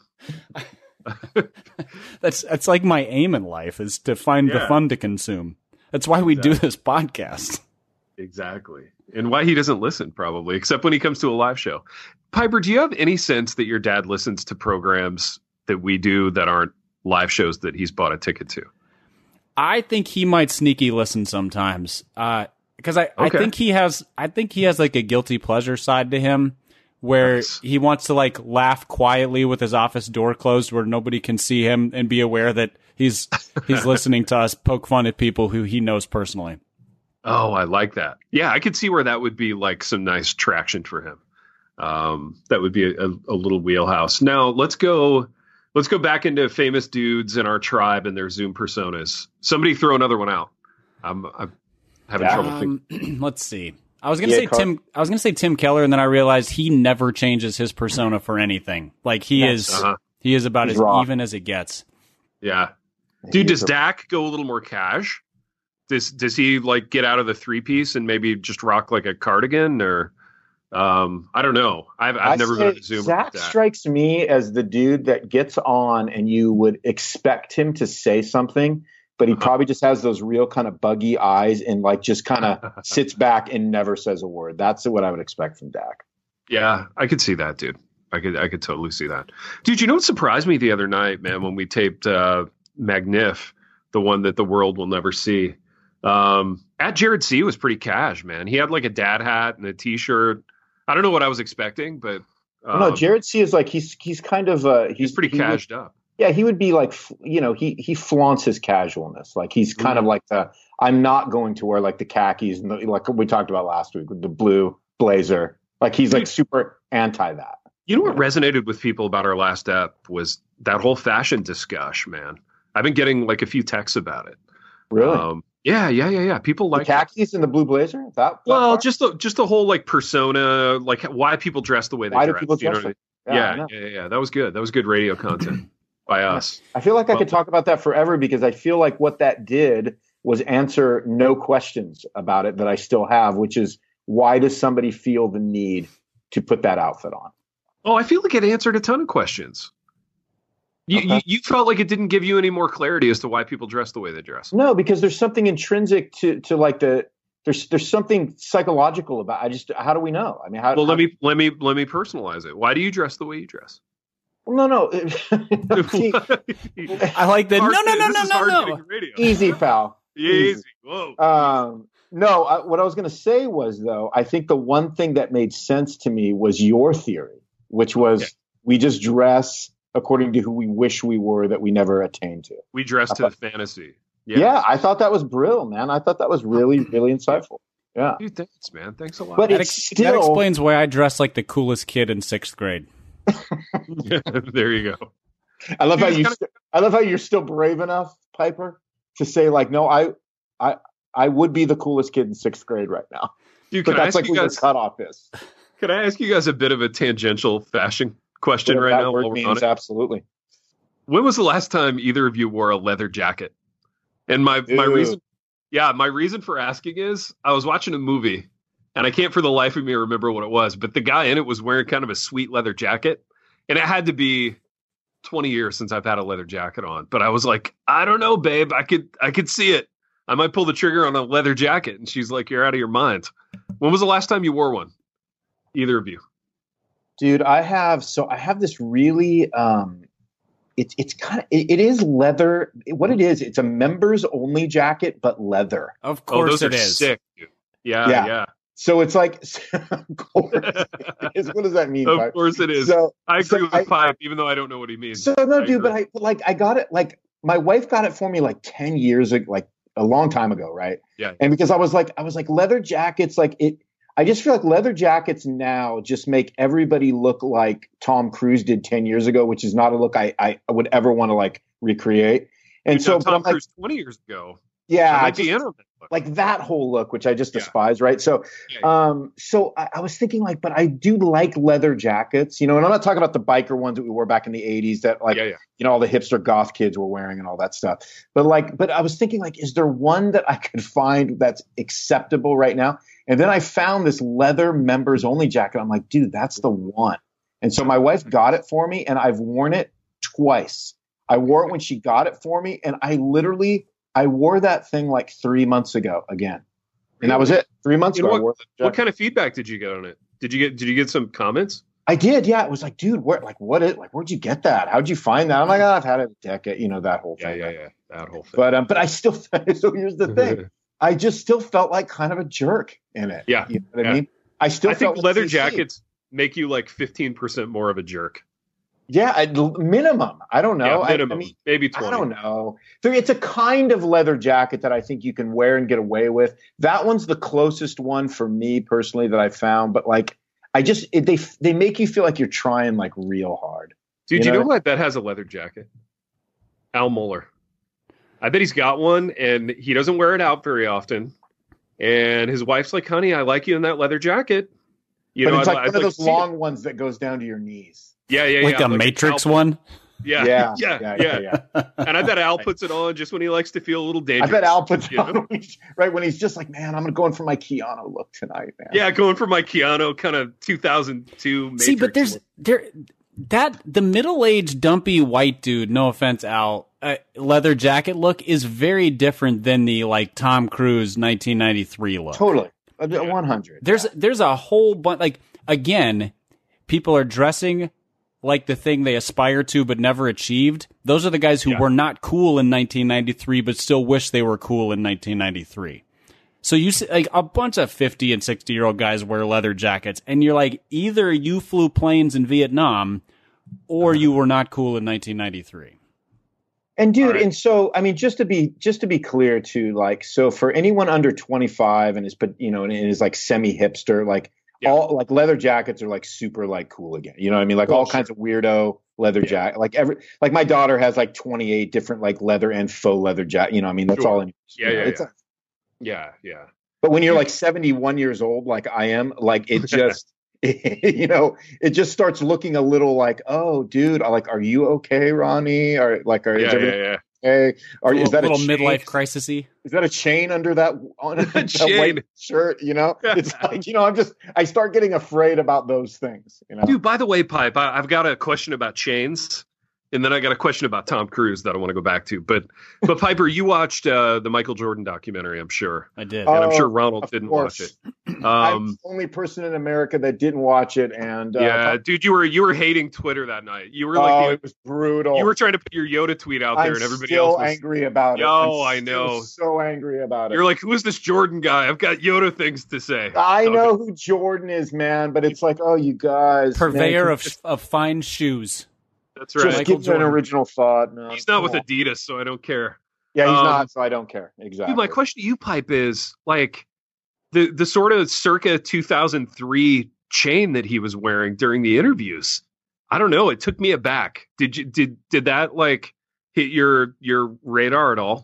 That's like my aim in life, is to find the fun to consume. That's why we do this podcast. Exactly. And why he doesn't listen, probably, except when he comes to a live show. Piper, do you have any sense that your dad listens to programs that we do that aren't live shows that he's bought a ticket to? I think he might sneaky listen sometimes, because I think he has like a guilty pleasure side to him, where he wants to like laugh quietly with his office door closed, where nobody can see him, and be aware that he's listening to us poke fun at people who he knows personally. Oh, I like that. Yeah, I could see where that would be like some nice traction for him. That would be a little wheelhouse. Now let's go back into famous dudes in our tribe and their Zoom personas. Somebody throw another one out. I'm having trouble thinking. Let's see. I was gonna say Tim Keller, and then I realized he never changes his persona for anything. Like he is about as even as it gets. Yeah, dude. Does Dak go a little more cash? Does he like get out of the 3-piece and maybe just rock like a cardigan, or I don't know. I've never been to Zoom. Zach strikes me as the dude that gets on and you would expect him to say something, but he probably just has those real kind of buggy eyes and like just kind of sits back and never says a word. That's what I would expect from Dak. Yeah, I could see that, dude. I could totally see that. Dude, you know what surprised me the other night, man, when we taped Magnif, the one that the world will never see. At Jared C was pretty cash, man. He had like a dad hat and a t-shirt. I don't know what I was expecting, but no, Jared C is like he's kind of he's pretty cashed up. Yeah, he would be like, he flaunts his casualness. Like he's kind of like I'm not going to wear like the khakis and like we talked about last week with the blue blazer. Like he's like super anti that. You know what resonated with people about our last ep was that whole fashion discussion, man. I've been getting like a few texts about it. Really? Yeah. People like the khakis and the blue blazer. Just the whole like persona, like why people dress the way they dress. Why do people dress? Yeah. That was good. That was good radio content by us. I feel like I could talk about that forever because I feel like what that did was answer no questions about it that I still have, which is why does somebody feel the need to put that outfit on? Oh, I feel like it answered a ton of questions. You felt like it didn't give you any more clarity as to why people dress the way they dress. No, because there's something intrinsic to like there's something psychological about. How do we know? I mean, let me personalize it. Why do you dress the way you dress? Well, no. I like that. No. Easy, pal. Easy. Whoa. No, what I was going to say was, though, I think the one thing that made sense to me was your theory, which was we just dress according to who we wish we were that we never attained to. We dress to the fantasy. Yeah, I thought that was brilliant, man. I thought that was really, really insightful. Yeah. Dude, thanks, man. Thanks a lot. But that explains why I dressed like the coolest kid in 6th grade. There you go. I love how you're still brave enough, Piper, to say like, no, I would be the coolest kid in 6th grade right now. Dude, but that's like where the cutoff is. Can I ask you guys a bit of a tangential fashion question right now? Word means absolutely. When was the last time either of you wore a leather jacket? And my reason for asking is I was watching a movie and I can't for the life of me remember what it was, but the guy in it was wearing kind of a sweet leather jacket, and it had to be 20 years since I've had a leather jacket on. But I was like, I don't know, babe. I could see it. I might pull the trigger on a leather jacket. And she's like, you're out of your mind. When was the last time you wore one? Either of you? Dude, I have this really, it is leather. What it is, it's a members only jacket, but leather. Of course those it are is. Sick, dude. Yeah. So it's like, of course it is. What does that mean? Of course it is. So, I agree with Pipe, even though I don't know what he means. So no, dude, but I got it. Like my wife got it for me like 10 years ago, like a long time ago, right? Yeah. And because I was like leather jackets, like it. I just feel like leather jackets now just make everybody look like Tom Cruise did 10 years ago, which is not a look I would ever want to like recreate. And so Tom Cruise 20 years ago. Yeah, like that whole look, which I just despise, right? So, so I was thinking like, but I do like leather jackets, and I'm not talking about the biker ones that we wore back in the 80s that like, all the hipster goth kids were wearing and all that stuff. But I was thinking like, is there one that I could find that's acceptable right now? And then I found this leather members only jacket. I'm like, dude, that's the one. And so my wife got it for me and I've worn it twice. I wore it when she got it for me. And I wore that thing like 3 months ago again. And that was it. 3 months ago. What kind of feedback did you get on it? Did you get some comments? I did. Yeah. It was like, dude, where'd you get that? How'd you find that? I'm like, I've had it a decade, that whole thing. Yeah. That whole thing. But I still, so here's the thing. I just still felt like kind of a jerk in it. Yeah. You know what I mean? I think leather jackets make you like 15% more of a jerk. Yeah, minimum. I don't know. Yeah, minimum. I mean, maybe 20. I don't know. It's a kind of leather jacket that I think you can wear and get away with. That one's the closest one for me personally that I found. But like, they make you feel like you're trying like real hard. Dude, you know who I bet has a leather jacket? Al Mohler. I bet he's got one, and he doesn't wear it out very often. And his wife's like, honey, I like you in that leather jacket. But it's like one of those long ones that goes down to your knees. Yeah. Like a Matrix one? Yeah. And I bet Al puts it on just when he likes to feel a little dangerous. I bet Al puts it on when he's just like, man, I'm going for my Keanu look tonight, man. Yeah, going for my Keanu kind of 2002 Matrix. See, but the middle-aged dumpy white dude, no offense, Al, leather jacket look is very different than the like Tom Cruise 1993 look. Totally. 100. There's a whole bunch, like, again, people are dressing like the thing they aspire to but never achieved. Those are the guys who were not cool in 1993 but still wish they were cool in 1993. So you see like a bunch of 50 and 60-year-old guys wear leather jackets, and you're like, either you flew planes in Vietnam or you were not cool in 1993. And dude, right. And so I mean, just to be clear too, like, so for anyone under 25 and is like semi hipster, like all like leather jackets are like super like cool again. You know what I mean? Like all kinds of weirdo leather jacket. Like my daughter has like 28 different like leather and faux leather jacket. You know what I mean? That's all. Yeah. But when you're like 71 years old, like I am, like it just. It just starts looking a little like, oh, dude, like, are you okay, Ronnie? Or like, is everything okay? Or is that a little midlife crisis-y? Is that a chain under that white shirt? It's like, I start getting afraid about those things. Dude, by the way, Pipe, I've got a question about chains. And then I got a question about Tom Cruise that I want to go back to. But Piper, you watched the Michael Jordan documentary, I'm sure. I did. And I'm sure Ronald didn't watch it. I'm the only person in America that didn't watch it. And dude, you were hating Twitter that night. You were like, it was brutal. You were trying to put your Yoda tweet out there, and everybody else was angry about it. I know. So angry about it. You're like, who is this Jordan guy? I've got Yoda things to say. I know who Jordan is, man, but it's like, oh, you guys, purveyor of fine shoes. That's right. Just give you an original thought. No, he's not with Adidas, so I don't care. Yeah, he's not, so I don't care. Exactly. Dude, my question to you, Pipe, is like the sort of circa 2003 chain that he was wearing during the interviews. I don't know. It took me aback. Did that like hit your radar at all?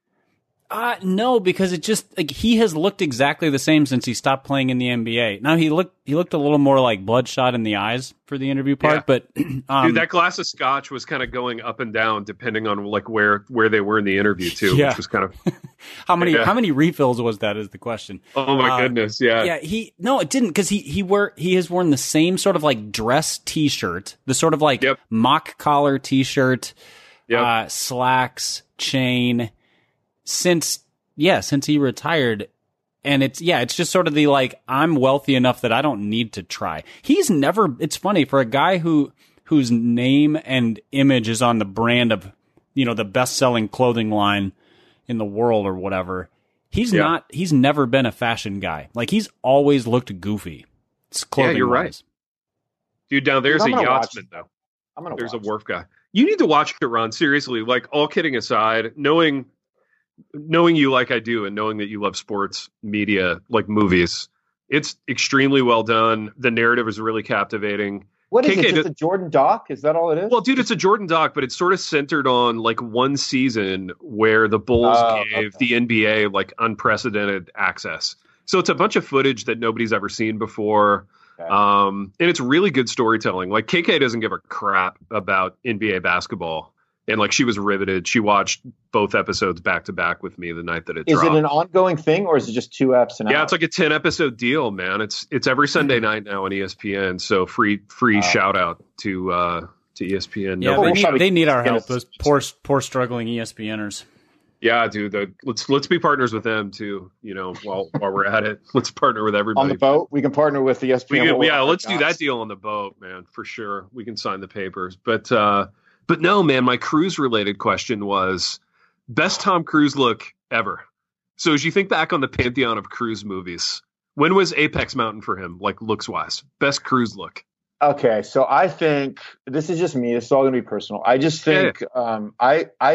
No, because it just like he has looked exactly the same since he stopped playing in the NBA. Now he looked a little more like bloodshot in the eyes for the interview part, but dude, that glass of scotch was kind of going up and down depending on like where they were in the interview too, which was kind of how many refills was that is the question. Oh my goodness, yeah. Yeah, it didn't because he has worn the same sort of like dress t-shirt, the sort of like mock collar t-shirt, slacks, chain. Since he retired, and it's just sort of the like, I'm wealthy enough that I don't need to try. It's funny for a guy whose name and image is on the brand of, the best selling clothing line in the world or whatever. He's never been a fashion guy. Like he's always looked goofy. It's clothing you're wise. Right. Dude, now there's a yachtsman though. There's a wharf guy. You need to watch it, Ron. Seriously, like all kidding aside, knowing you like I do and knowing that you love sports media, like movies, it's extremely well done. The narrative is really captivating. What is it? Just a Jordan doc? Is that all it is? Well, dude, it's a Jordan doc, but it's sort of centered on like one season where the Bulls gave the NBA like unprecedented access. So it's a bunch of footage that nobody's ever seen before. Okay. And it's really good storytelling. Like KK doesn't give a crap about NBA basketball. And like she was riveted. She watched both episodes back to back with me the night that it dropped. Is it an ongoing thing or is it just 2 eps? Yeah, it's like a 10 episode deal, man. It's every Sunday night now on ESPN. So free shout out to ESPN. Yeah, they need our help. Those poor struggling ESPNers. Yeah, dude. Let's be partners with them too. While we're at it, let's partner with everybody on the boat. We can partner with ESPN. Let's do that deal on the boat, man, for sure. We can sign the papers, But no, man, my Cruise-related question was best Tom Cruise look ever. So as you think back on the pantheon of Cruise movies, when was Apex Mountain for him, like looks-wise? Best Cruise look. Okay, so I think this is just me. This is all going to be personal. I just think I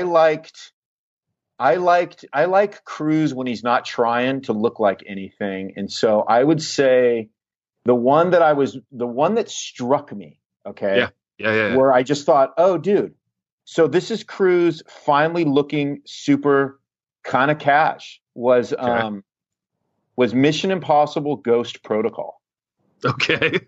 like Cruise when he's not trying to look like anything, and so I would say the one that struck me. Okay. Yeah. Yeah. Where I just thought, oh, dude, so this is Cruise finally looking super kind of cash was Mission Impossible Ghost Protocol. Okay.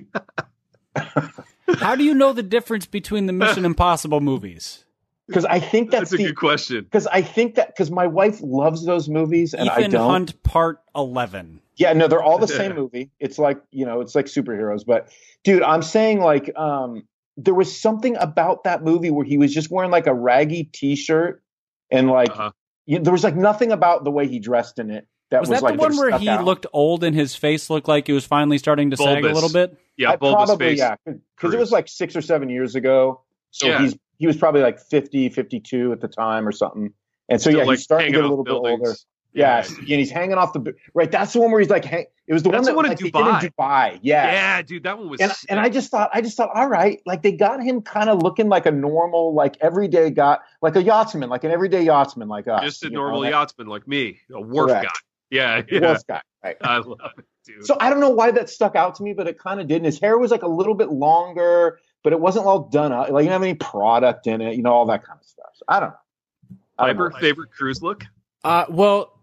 How do you know the difference between the Mission Impossible movies? Because I think that's a good question. Because my wife loves those movies and I don't. Ethan Hunt Part 11. Yeah, no, they're all the same movie. It's like, it's like superheroes. But dude, I'm saying like, there was something about that movie where he was just wearing like a raggy t-shirt and like, there was like nothing about the way he dressed in it. Was that like the one where he looked old and his face looked like it was finally starting to sag a little bit? Yeah, bulbous probably, face. Yeah, because it was like 6 or 7 years ago. So he was probably like 50, 52 at the time or something. And so, still he started to get a little bit older. Yes, and he's hanging off the right. That's the one where he's like, it was the one that in like, Dubai. Did in Dubai. Yeah, yeah, dude, that one was. And I just thought, all right, like they got him kind of looking like a normal, like everyday guy, like a yachtsman, like an everyday yachtsman, like us. Just a normal yachtsman, like me, a wharf guy. Yeah, wharf guy. Right. I love it, dude. So I don't know why that stuck out to me, but it kind of did. And his hair was like a little bit longer, but it wasn't all done up. Like you don't have any product in it, all that kind of stuff. So I don't know. Favorite Cruise look? Well,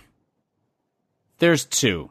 there's two.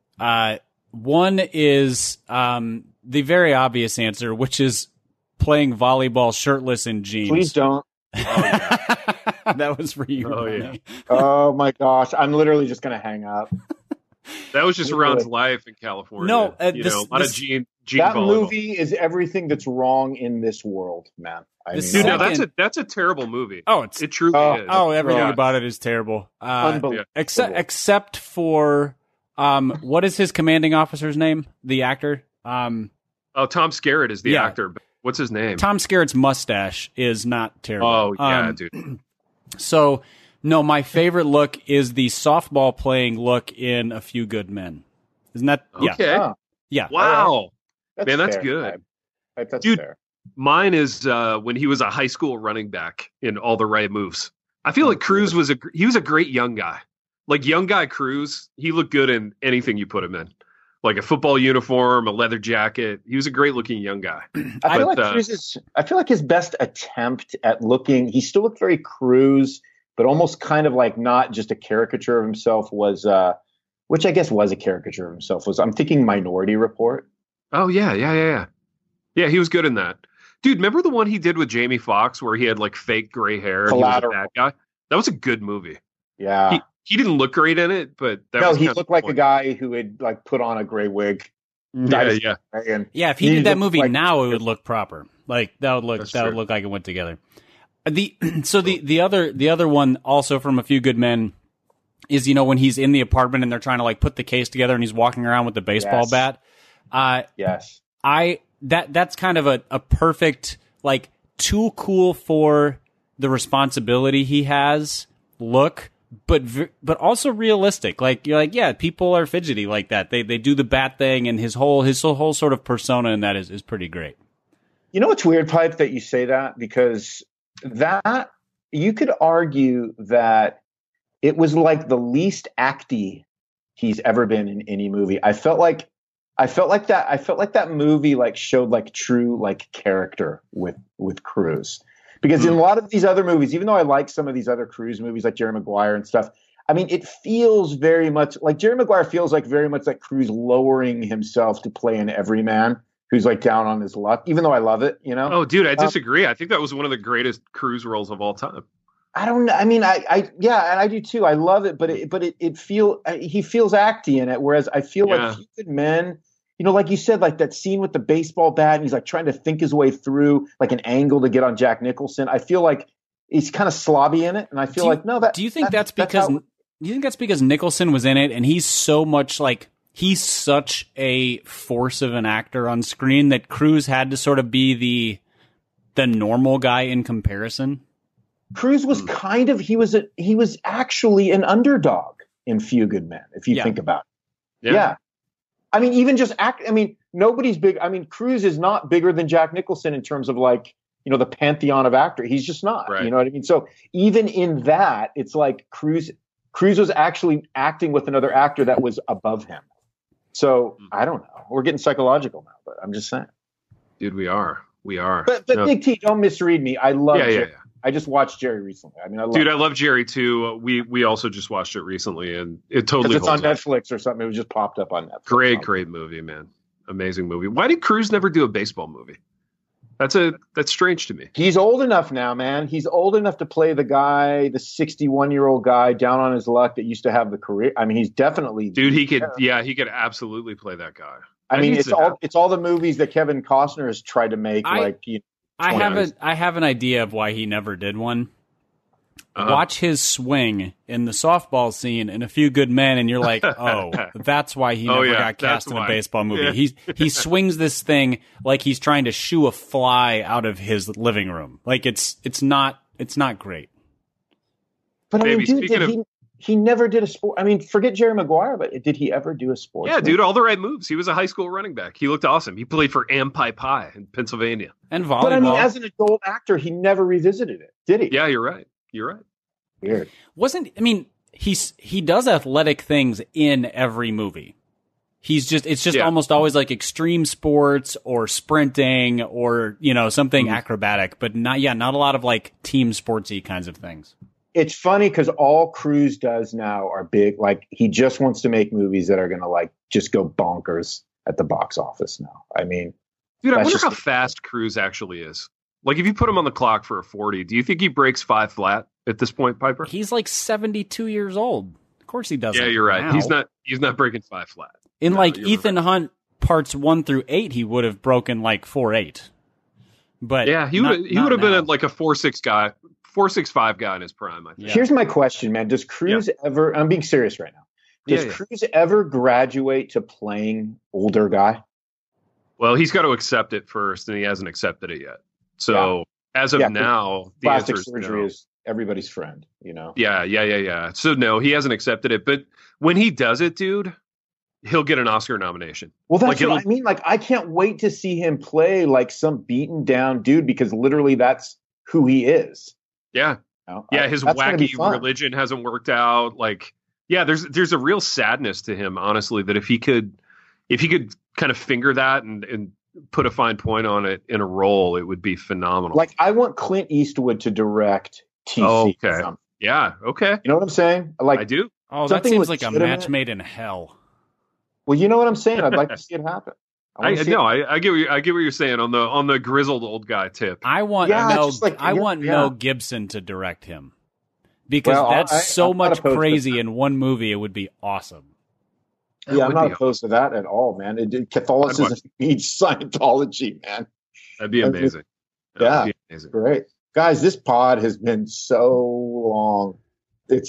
One is the very obvious answer, which is playing volleyball shirtless in jeans. Please don't. Oh, yeah. That was for you. Oh, yeah. Oh, my gosh. I'm literally just going to hang up. That was just Ron's life in California. No, a lot of jean that volleyball. movie is everything that's wrong in this world, man. Dude, no, that's a terrible movie. Oh, it truly is. Oh, everything about it is terrible. Unbelievable. Except for what is his commanding officer's name? The actor. Tom Skerritt is the actor. What's his name? Tom Skerritt's mustache is not terrible. Oh yeah, dude. So no, my favorite look is the softball playing look in A Few Good Men. Isn't that okay? Yeah. Wow, man, that's fair. good. That's dude, fair. Mine is when he was a high school running back in All the Right Moves. I feel like Cruise was a great young guy. Like young guy Cruise, he looked good in anything you put him in. Like a football uniform, a leather jacket. He was a great looking young guy. I feel like his best attempt at looking, he still looked very Cruise, but almost kind of like not just a caricature of himself was, which I guess was a caricature of himself, I'm thinking Minority Report. Oh yeah. Yeah, he was good in that. Dude, remember the one he did with Jamie Foxx where he had like fake gray hair and he was a bad guy? That was a good movie. Yeah. He didn't look great in it, but he looked like a guy who had like put on a gray wig. Yeah. If he did that movie now, it would look proper. Like that would look like it went together. The other one also from A Few Good Men is when he's in the apartment and they're trying to like put the case together and he's walking around with the baseball bat. Yes. That's kind of a perfect, like, too cool for the responsibility he has look, but also realistic. Like, you're like, yeah, people are fidgety like that. They do the bat thing, and his whole sort of persona in that is pretty great. You know, it's weird, Pipe, that you say that, because that you could argue that it was like the least acty he's ever been in any movie. I felt like that movie like showed like true like character with Cruise, because in a lot of these other movies, even though I like some of these other Cruise movies like Jerry Maguire and stuff, I mean, it feels very much like Jerry Maguire feels like very much like Cruise lowering himself to play an everyman who's like down on his luck, even though I love it, Oh, dude, I disagree. I think that was one of the greatest Cruise roles of all time. I don't know. I mean, yeah, and I do too. I love it, but he feels acty in it. Whereas I feel like Few Good Men, like you said, like that scene with the baseball bat, and he's like trying to think his way through like an angle to get on Jack Nicholson. I feel like he's kind of slobby in it, and I feel like no. Do you think that's because Nicholson was in it, and he's so much like he's such a force of an actor on screen that Cruise had to sort of be the normal guy in comparison? Cruise was he was actually an underdog in Few Good Men, if you think about it. Yeah. I mean, even just nobody's big. I mean, Cruise is not bigger than Jack Nicholson in terms of like, the pantheon of actor. He's just not, right. You know what I mean? So even in that, it's like Cruise was actually acting with another actor that was above him. So I don't know. We're getting psychological now, but I'm just saying. Dude, we are. But Big T, don't misread me. I love Jerry. Yeah. I just watched Jerry recently. I mean, I love Jerry too. We also just watched it recently, and it totally it's on Netflix or something. It was just popped up on Netflix. Great movie, man. Amazing movie. Why did Cruise never do a baseball movie? That's strange to me. He's old enough now, man. He's old enough to play the 61-year-old guy down on his luck that used to have the career. I mean, he's definitely dude. He could absolutely play that guy. I mean, it's all the movies that Kevin Costner has tried to make. I have an idea of why he never did one. Watch his swing in the softball scene in A Few Good Men, and you're like, oh, that's why he never got cast in a baseball movie. Yeah. He swings this thing like he's trying to shoo a fly out of his living room. Like it's not great. But I mean, dude, he never did a sport. I mean, forget Jerry Maguire, but did he ever do a sport? Yeah, dude, all the right moves. He was a high school running back. He looked awesome. He played for Ampi Pie in Pennsylvania. And volleyball. But I mean, as an adult actor, he never revisited it, did he? Yeah, you're right. You're right. Weird. He does athletic things in every movie. It's just almost always like extreme sports or sprinting or, something acrobatic, but not a lot of like team sportsy kinds of things. It's funny because all Cruise does now are big. Like, he just wants to make movies that are going to like just go bonkers at the box office now. I mean, dude, I wonder how fast Cruise actually is. Like, if you put him on the clock for a 40, do you think he breaks 5 flat at this point, Piper? He's like 72 years old. Of course he doesn't. Yeah, you're right. Now. He's not breaking 5 flat. In Ethan Hunt parts 1 through 8, he would have broken like 4.8. But yeah, he would have been like a 4.6 guy. 4.65 guy in his prime, I think. Yeah. Here's my question, man. Does Cruise ever, I'm being serious right now. Does Cruise ever graduate to playing older guy? Well, he's got to accept it first, and he hasn't accepted it yet. So as of now, the plastic answer is surgery no. is everybody's friend, Yeah. So no, he hasn't accepted it. But when he does it, dude, he'll get an Oscar nomination. Well, that's what I mean. Like, I can't wait to see him play like some beaten down dude, because literally that's who he is. Yeah. His wacky religion hasn't worked out. Like, yeah, there's a real sadness to him, honestly, that if he could kind of finger that and put a fine point on it in a role, it would be phenomenal. Like, I want Clint Eastwood to direct TC. Oh, okay. Yeah. Okay. You know what I'm saying? Like, I do. Oh, that seems like a match made in hell. Well, you know what I'm saying? I'd like to see it happen. I get what you're saying on the grizzled old guy tip. I want Mel Gibson to direct him, because I'm much crazy in one movie. It would be awesome. Yeah, I'm not opposed to that at all, man. Catholicism needs Scientology, man. That'd be amazing. That'd be amazing. Great. Guys, this pod has been so long. Dude,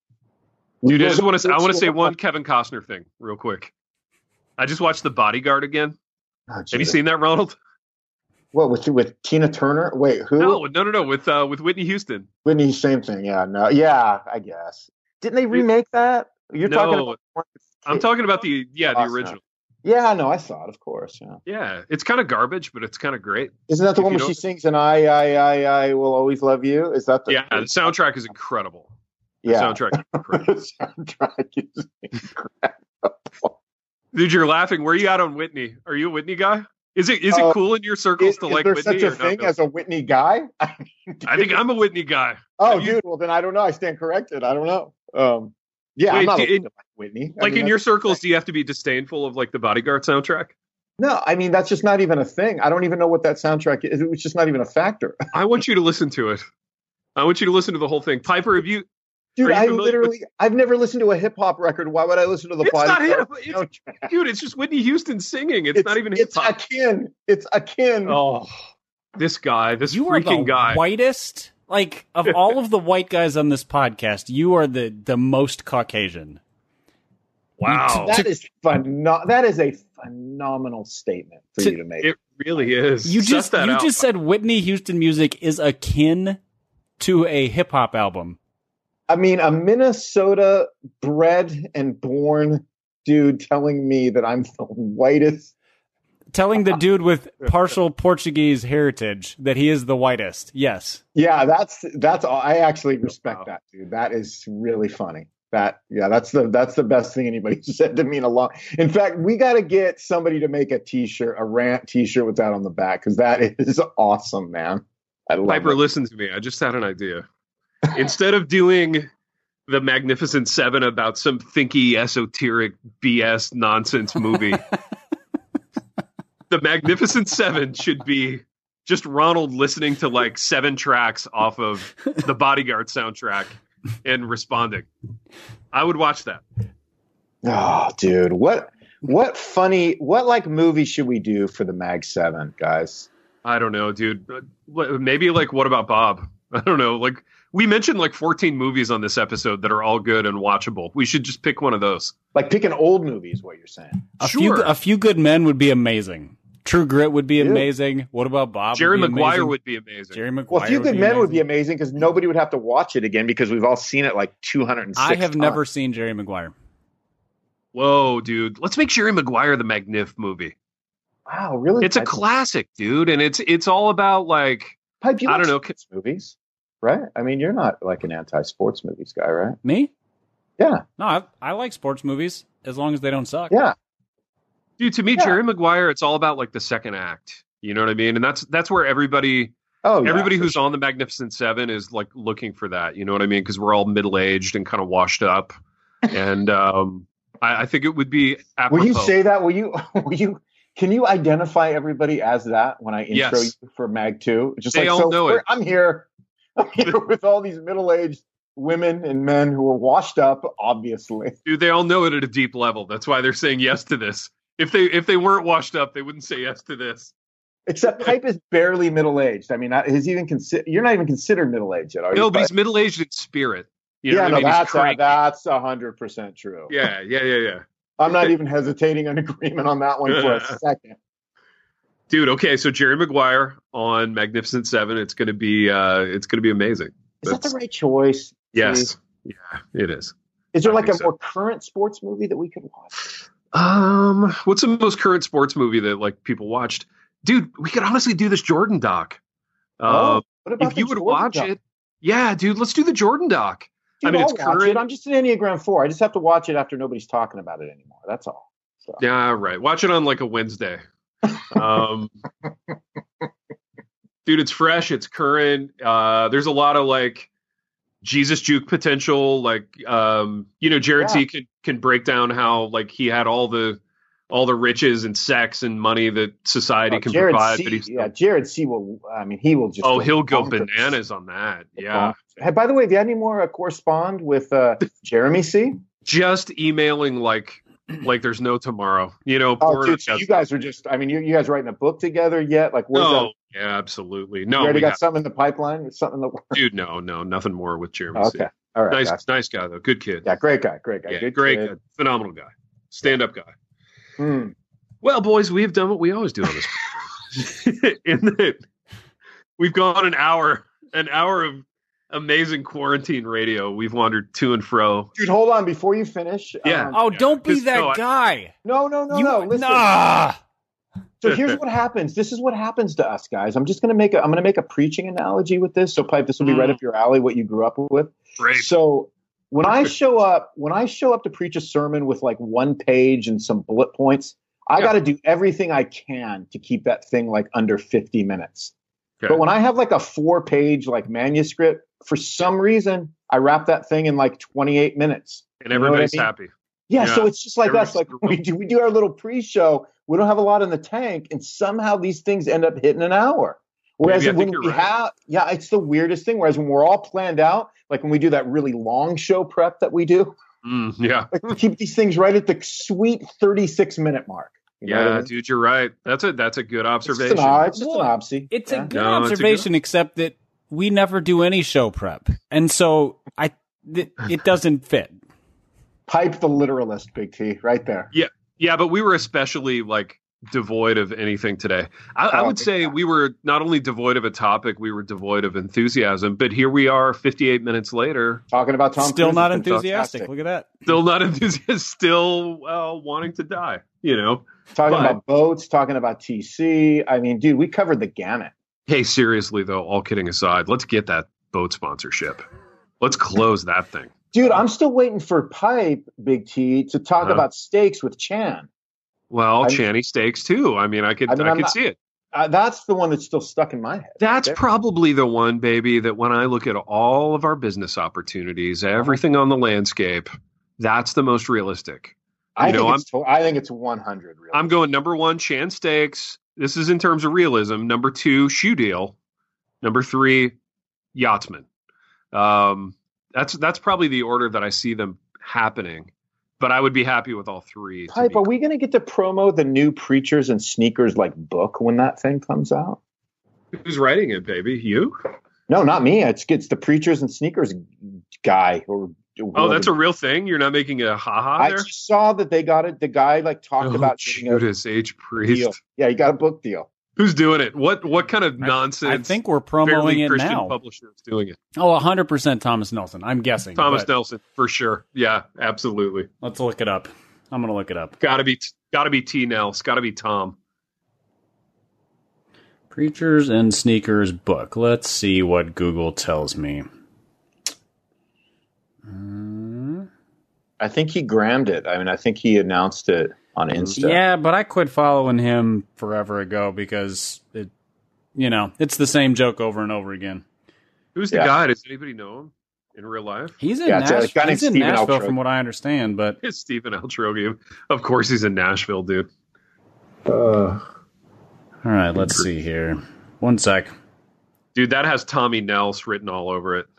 I want to say one Kevin Costner thing real quick. I just watched The Bodyguard again. Oh, have you seen that, Ronald? What, with Tina Turner? Wait, who? No. With Whitney Houston. Whitney, same thing. Yeah, no, yeah, I guess. Didn't they remake that? Talking about? I'm talking about the original. Yeah, no, I saw it, of course. Yeah, it's kind of garbage, but it's kind of great. Isn't that the one where she sings "And I will always love you"? Is that the? Yeah, the soundtrack is incredible. The soundtrack is incredible. The soundtrack is incredible. Dude, you're laughing. Where are you at on Whitney? Are you a Whitney guy? Is it cool in your circles to like Whitney? Is there such a thing as a Whitney guy? I think I'm a Whitney guy. Oh, dude. Well, then I don't know. I stand corrected. I don't know. Yeah, I'm not a Whitney. Like, in your circles, do you have to be disdainful of like the Bodyguard soundtrack? No, I mean, that's just not even a thing. I don't even know what that soundtrack is. It was just not even a factor. I want you to listen to it. I want you to listen to the whole thing. Piper, have you? Dude, I've never listened to a hip hop record. Why would I listen to the Bodyguard soundtrack? Dude, it's just Whitney Houston singing. It's not even hip hop. It's akin. Oh, this freaking guy. Whitest? Like, of all of the white guys on this podcast, you are the most Caucasian. Wow. That is a phenomenal statement for you to make. It really is. You just said Whitney Houston music is akin to a hip hop album. I mean, a Minnesota bred and born dude telling me that I'm the whitest. Telling the dude with partial Portuguese heritage that he is the whitest. Yes. Yeah, that's all. I actually respect that, dude. That is really funny. That's the best thing anybody said to me in a long. In fact, we got to get somebody to make a T-shirt, a rant T-shirt with that on the back, because that is awesome, man. Piper, listen to me. I just had an idea. Instead of doing the Magnificent Seven about some thinky, esoteric BS nonsense movie, the Magnificent Seven should be just Ronald listening to like 7 tracks off of the Bodyguard soundtrack and responding. I would watch that. Oh, dude. What like movie should we do for the Mag 7, guys? I don't know, dude. Maybe like What About Bob? I don't know. Like, we mentioned like 14 movies on this episode that are all good and watchable. We should just pick one of those. Like, pick an old movie is what you're saying. A few good men would be amazing. True Grit would be amazing. What about Bob? Jerry Maguire would be amazing. Jerry Maguire. Well, Few Good Men would be amazing because nobody would have to watch it again because we've all seen it like 206 I have times. never seen Jerry Maguire. Whoa, dude! Let's make Jerry Maguire the Magnif movie. Wow, really? It's a classic, dude, and it's all about like Pipe, I don't know movies, right? I mean, you're not like an anti-sports movies guy, right? Me? Yeah. No, I like sports movies as long as they don't suck. Yeah. Dude, to me, Jerry Maguire, it's all about like the second act. You know what I mean? And that's where everybody who's on the Magnificent Seven is like looking for that. You know what I mean? Because we're all middle aged and kind of washed up, and I think it would be apropos. Will you say that? Will you? Can you identify everybody as that when I intro you for Mag 2? Just they all know it. I'm here with all these middle-aged women and men who are washed up, obviously. Dude, they all know it at a deep level. That's why they're saying yes to this. If they weren't washed up, they wouldn't say yes to this. Except Pipe is barely middle-aged. I mean, you're not even considered middle-aged yet, are you? No, but he's middle-aged in spirit. You know that's 100% true. Yeah. I'm not even hesitating on agreement on that one for a second. Dude, okay, so Jerry Maguire on Magnificent Seven, it's gonna be amazing. Is that the right choice? Yes. Yeah, it is. Is there like a more current sports movie that we could watch? What's the most current sports movie that like people watched? Dude, we could honestly do this Jordan doc. What about if you would watch it? Yeah, dude, let's do the Jordan doc. Dude, it's current. I'm just an Enneagram 4. I just have to watch it after nobody's talking about it anymore. That's all. So. Yeah, right. Watch it on like a Wednesday. Dude, it's fresh. It's current. There's a lot of like Jesus juke potential. Like, Jared C can break down how like he had all the riches and sex and money that society can provide. Jared C will. I mean, he will just. Oh, he'll go bananas on that. Yeah. Hey, by the way, have you had any more correspond with Jeremy C? Just emailing like there's no tomorrow. Dude, so you guys are just. I mean, you guys writing a book together yet? Like, no, yeah, absolutely. No, you already got something in the pipeline. Something in the works? Dude, no, nothing more with Jeremy C. Okay, all right. Nice guy though. Good kid. Yeah, great guy. Yeah, great guy. Phenomenal guy. Stand up guy. Mm. Well, boys, we have done what we always do on this. We've gone an hour of amazing quarantine radio. We've wandered to and fro. Dude, hold on before you finish. Yeah. Don't be that guy. No. Listen. Nah. So here's what happens. This is what happens to us, guys. I'm just gonna make a preaching analogy with this. So, Pipe, this will be right up your alley. What you grew up with. Great. So when I show up to preach a sermon with like one page and some bullet points, I got to do everything I can to keep that thing like under 50 minutes. Okay. But when I have like a 4-page like manuscript, for some reason, I wrap that thing in like 28 minutes. And everybody's happy. Yeah, so it's just like us. Like we do our little pre-show. We don't have a lot in the tank, and somehow these things end up hitting an hour. Whereas when we have, it's the weirdest thing. Whereas when we're all planned out, like when we do that really long show prep that we do, like we keep these things right at the sweet 36-minute mark. You know what I mean? Dude, you're right. That's a good observation. It's just an obsy. It's a good observation, except that we never do any show prep, and so it doesn't fit. Pipe the literalist, Big T, right there. Yeah, but we were especially like devoid of anything today. I would say we were not only devoid of a topic, we were devoid of enthusiasm. But here we are, 58 minutes later, talking about Tom. Still Cruise not enthusiastic. Look at that. Still not enthusiastic. Still wanting to die. Talking about boats. Talking about TC. I mean, dude, we covered the gamut. Hey, seriously though, all kidding aside, let's get that boat sponsorship. Let's close that thing. Dude, I'm still waiting for Pipe, Big T, to talk about steaks with Chan. Well, Channy steaks too. I mean, I could see it. That's the one that's still stuck in my head. That's probably the one, baby, that when I look at all of our business opportunities, everything on the landscape, that's the most realistic. I think it's 100 realistic. I'm going number 1, Chan Steaks. This is in terms of realism. Number 2, Shoe Deal. Number 3, Yachtsman. That's probably the order that I see them happening. But I would be happy with all 3. Pipe, are we going to get to promo the new Preachers and Sneakers like book when that thing comes out? Who's writing it, baby? You? No, not me. It's the Preachers and Sneakers guy or Oh, that's a real thing. You're not making a haha there. I just saw that they got it. The guy like talked about Judas H. Priest. Deal. Yeah, he got a book deal. Who's doing it? What kind of nonsense? I think we're promoting it Christian now. Publisher is doing it. Oh, 100% Thomas Nelson. I'm guessing. Thomas Nelson for sure. Yeah, absolutely. Let's look it up. I'm gonna look it up. Got to be T. Nels. Got to be Tom. Preachers and Sneakers book. Let's see what Google tells me. I think he grammed it. I mean, I think he announced it on Insta. Yeah, but I quit following him forever ago because it's the same joke over and over again. Who's the guy? Does anybody know him in real life? He's in Nashville. He's in Nashville, from what I understand. But it's Stephen Altrogi. Of course, he's in Nashville, dude. All right, let's see here. One sec. Dude, that has Tommy Nels written all over it.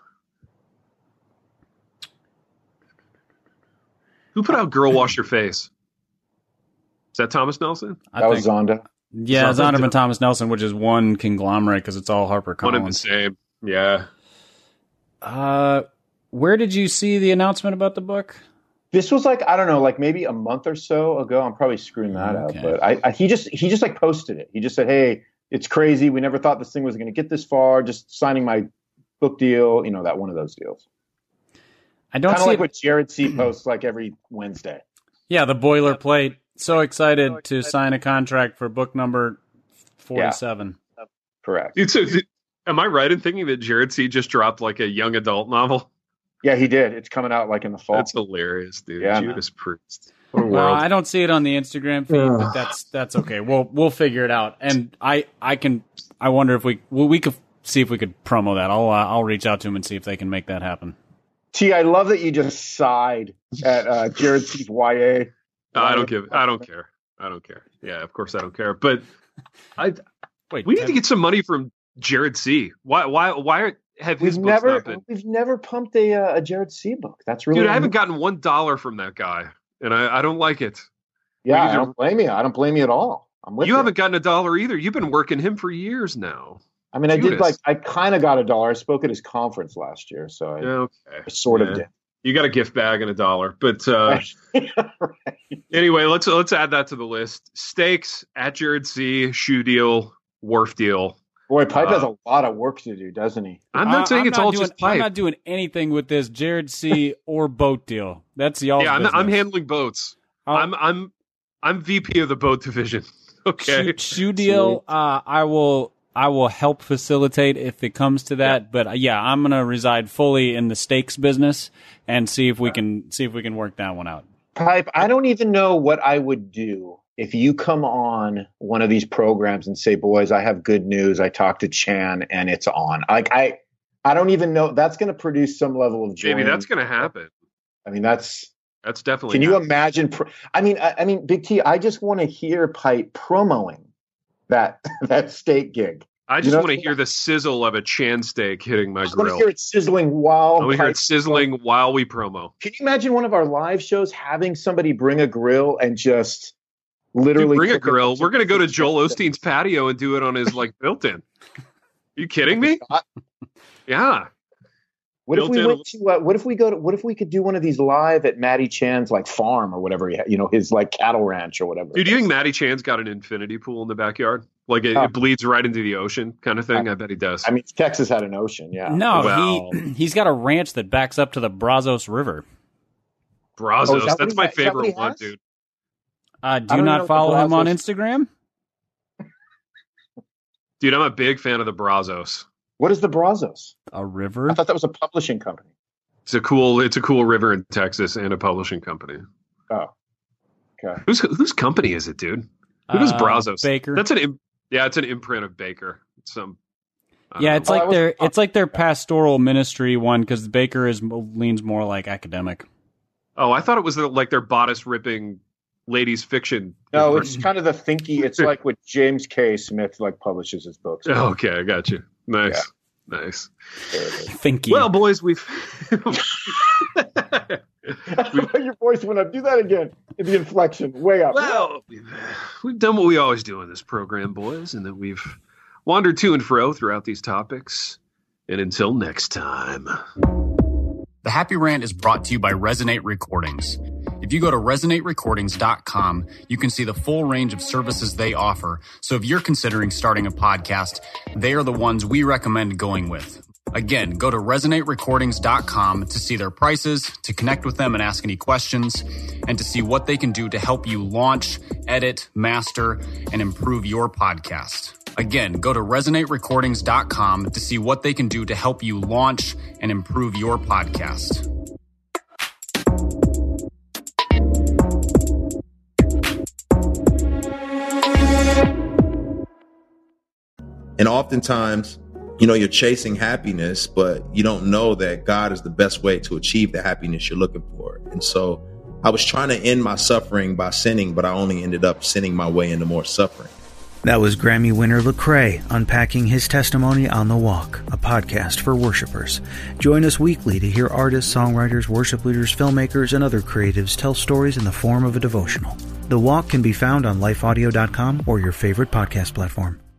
Who put out Girl Wash Your Face? Is that Thomas Nelson? That was Zonda. Yeah, Zonda and Thomas Nelson, which is one conglomerate because it's all HarperCollins. One and the same. Yeah. Where did you see the announcement about the book? This was like, I don't know, like maybe a month or so ago. I'm probably screwing that up, but he just like posted it. He just said, "Hey, it's crazy. We never thought this thing was going to get this far. Just signing my book deal." You know, that one of those deals. I don't kind of like what Jared C. posts like every Wednesday. Yeah, the boilerplate. So excited to sign a contract for book number 47. Yeah. Correct. Dude, so am I right in thinking that Jared C. just dropped like a young adult novel? Yeah, he did. It's coming out like in the fall. That's hilarious, dude. Yeah, Judas Priest. Well, I don't see it on the Instagram feed, but that's okay. We'll figure it out. And I wonder if we could see if we could promo that. I'll reach out to him and see if they can make that happen. T, I love that you just sighed at Jared C's YA. I don't care. I don't care. Yeah, of course I don't care. But we need to get some money from Jared C. Why have his books not been? We've never pumped a Jared C. book. That's really, dude. I haven't gotten $1 from that guy, and I don't like it. Yeah, I don't blame you. I don't blame you at all. I'm with you. You haven't gotten $1 either. You've been working him for years now. I mean, I kind of got $1. I spoke at his conference last year, so I sort of did. You got a gift bag and $1, but right. Anyway, let's add that to the list. Steaks at Jared C. Shoe deal, wharf deal. Boy, Pipe has a lot of work to do, doesn't he? I'm not saying it's all just Pipe. I'm not doing anything with this Jared C. or boat deal. That's y'all's business. I'm handling boats. I'm VP of the boat division. Okay, shoe deal. I will help facilitate if it comes to that. Yeah. But I'm going to reside fully in the steaks business and see if we can work that one out. Pipe, I don't even know what I would do if you come on one of these programs and say, "Boys, I have good news. I talked to Chan and it's on." Like I don't even know. That's going to produce some level of joy. Maybe that's going to happen. I mean, that's definitely. Can you imagine? I mean, Big T. I just want to hear Pipe promoing that steak gig. I just want to hear the sizzle of a Chan steak hitting my grill. I want to hear it sizzling while we promo. Can you imagine one of our live shows having somebody bring a grill and just literally bring a grill? We're going to go to Joel Osteen's patio and do it on his built-in. Are you kidding me? Yeah. What if we went to? What if we could do one of these live at Matty Chan's farm or whatever his cattle ranch or whatever. Dude, do you think Matty Chan's got an infinity pool in the backyard? Like it bleeds right into the ocean kind of thing? I bet he does. I mean, Texas had an ocean, yeah. No, he's got a ranch that backs up to the Brazos River. Brazos, that's my favorite one, dude. Do you not follow him on Instagram? Dude, I'm a big fan of the Brazos. What is the Brazos? A river? I thought that was a publishing company. It's a cool river in Texas and a publishing company. Oh, okay. Whose company is it, dude? Who does Brazos? Baker. It's an imprint of Baker. It's like their pastoral ministry one because Baker leans more like academic. Oh, I thought it was their bodice ripping ladies fiction. No, it's kind of the thinky. It's like what James K. Smith publishes his books. Oh, okay, I got you. Nice. Yeah. Nice. Thinky. Well, boys, we've your voice went up. Do that again. The inflection way up. Well, we've done what we always do in this program, boys, and then we've wandered to and fro throughout these topics. And until next time. The Happy Rant is brought to you by Resonate Recordings. If you go to resonaterecordings.com, you can see the full range of services they offer. So if you're considering starting a podcast, they are the ones we recommend going with. Again, go to resonaterecordings.com to see their prices, to connect with them and ask any questions, and to see what they can do to help you launch, edit, master, and improve your podcast. Again, go to resonaterecordings.com to see what they can do to help you launch and improve your podcast. And oftentimes, you're chasing happiness, but you don't know that God is the best way to achieve the happiness you're looking for. And so I was trying to end my suffering by sinning, but I only ended up sinning my way into more suffering. That was Grammy winner Lecrae unpacking his testimony on The Walk, a podcast for worshipers. Join us weekly to hear artists, songwriters, worship leaders, filmmakers, and other creatives tell stories in the form of a devotional. The Walk can be found on lifeaudio.com or your favorite podcast platform.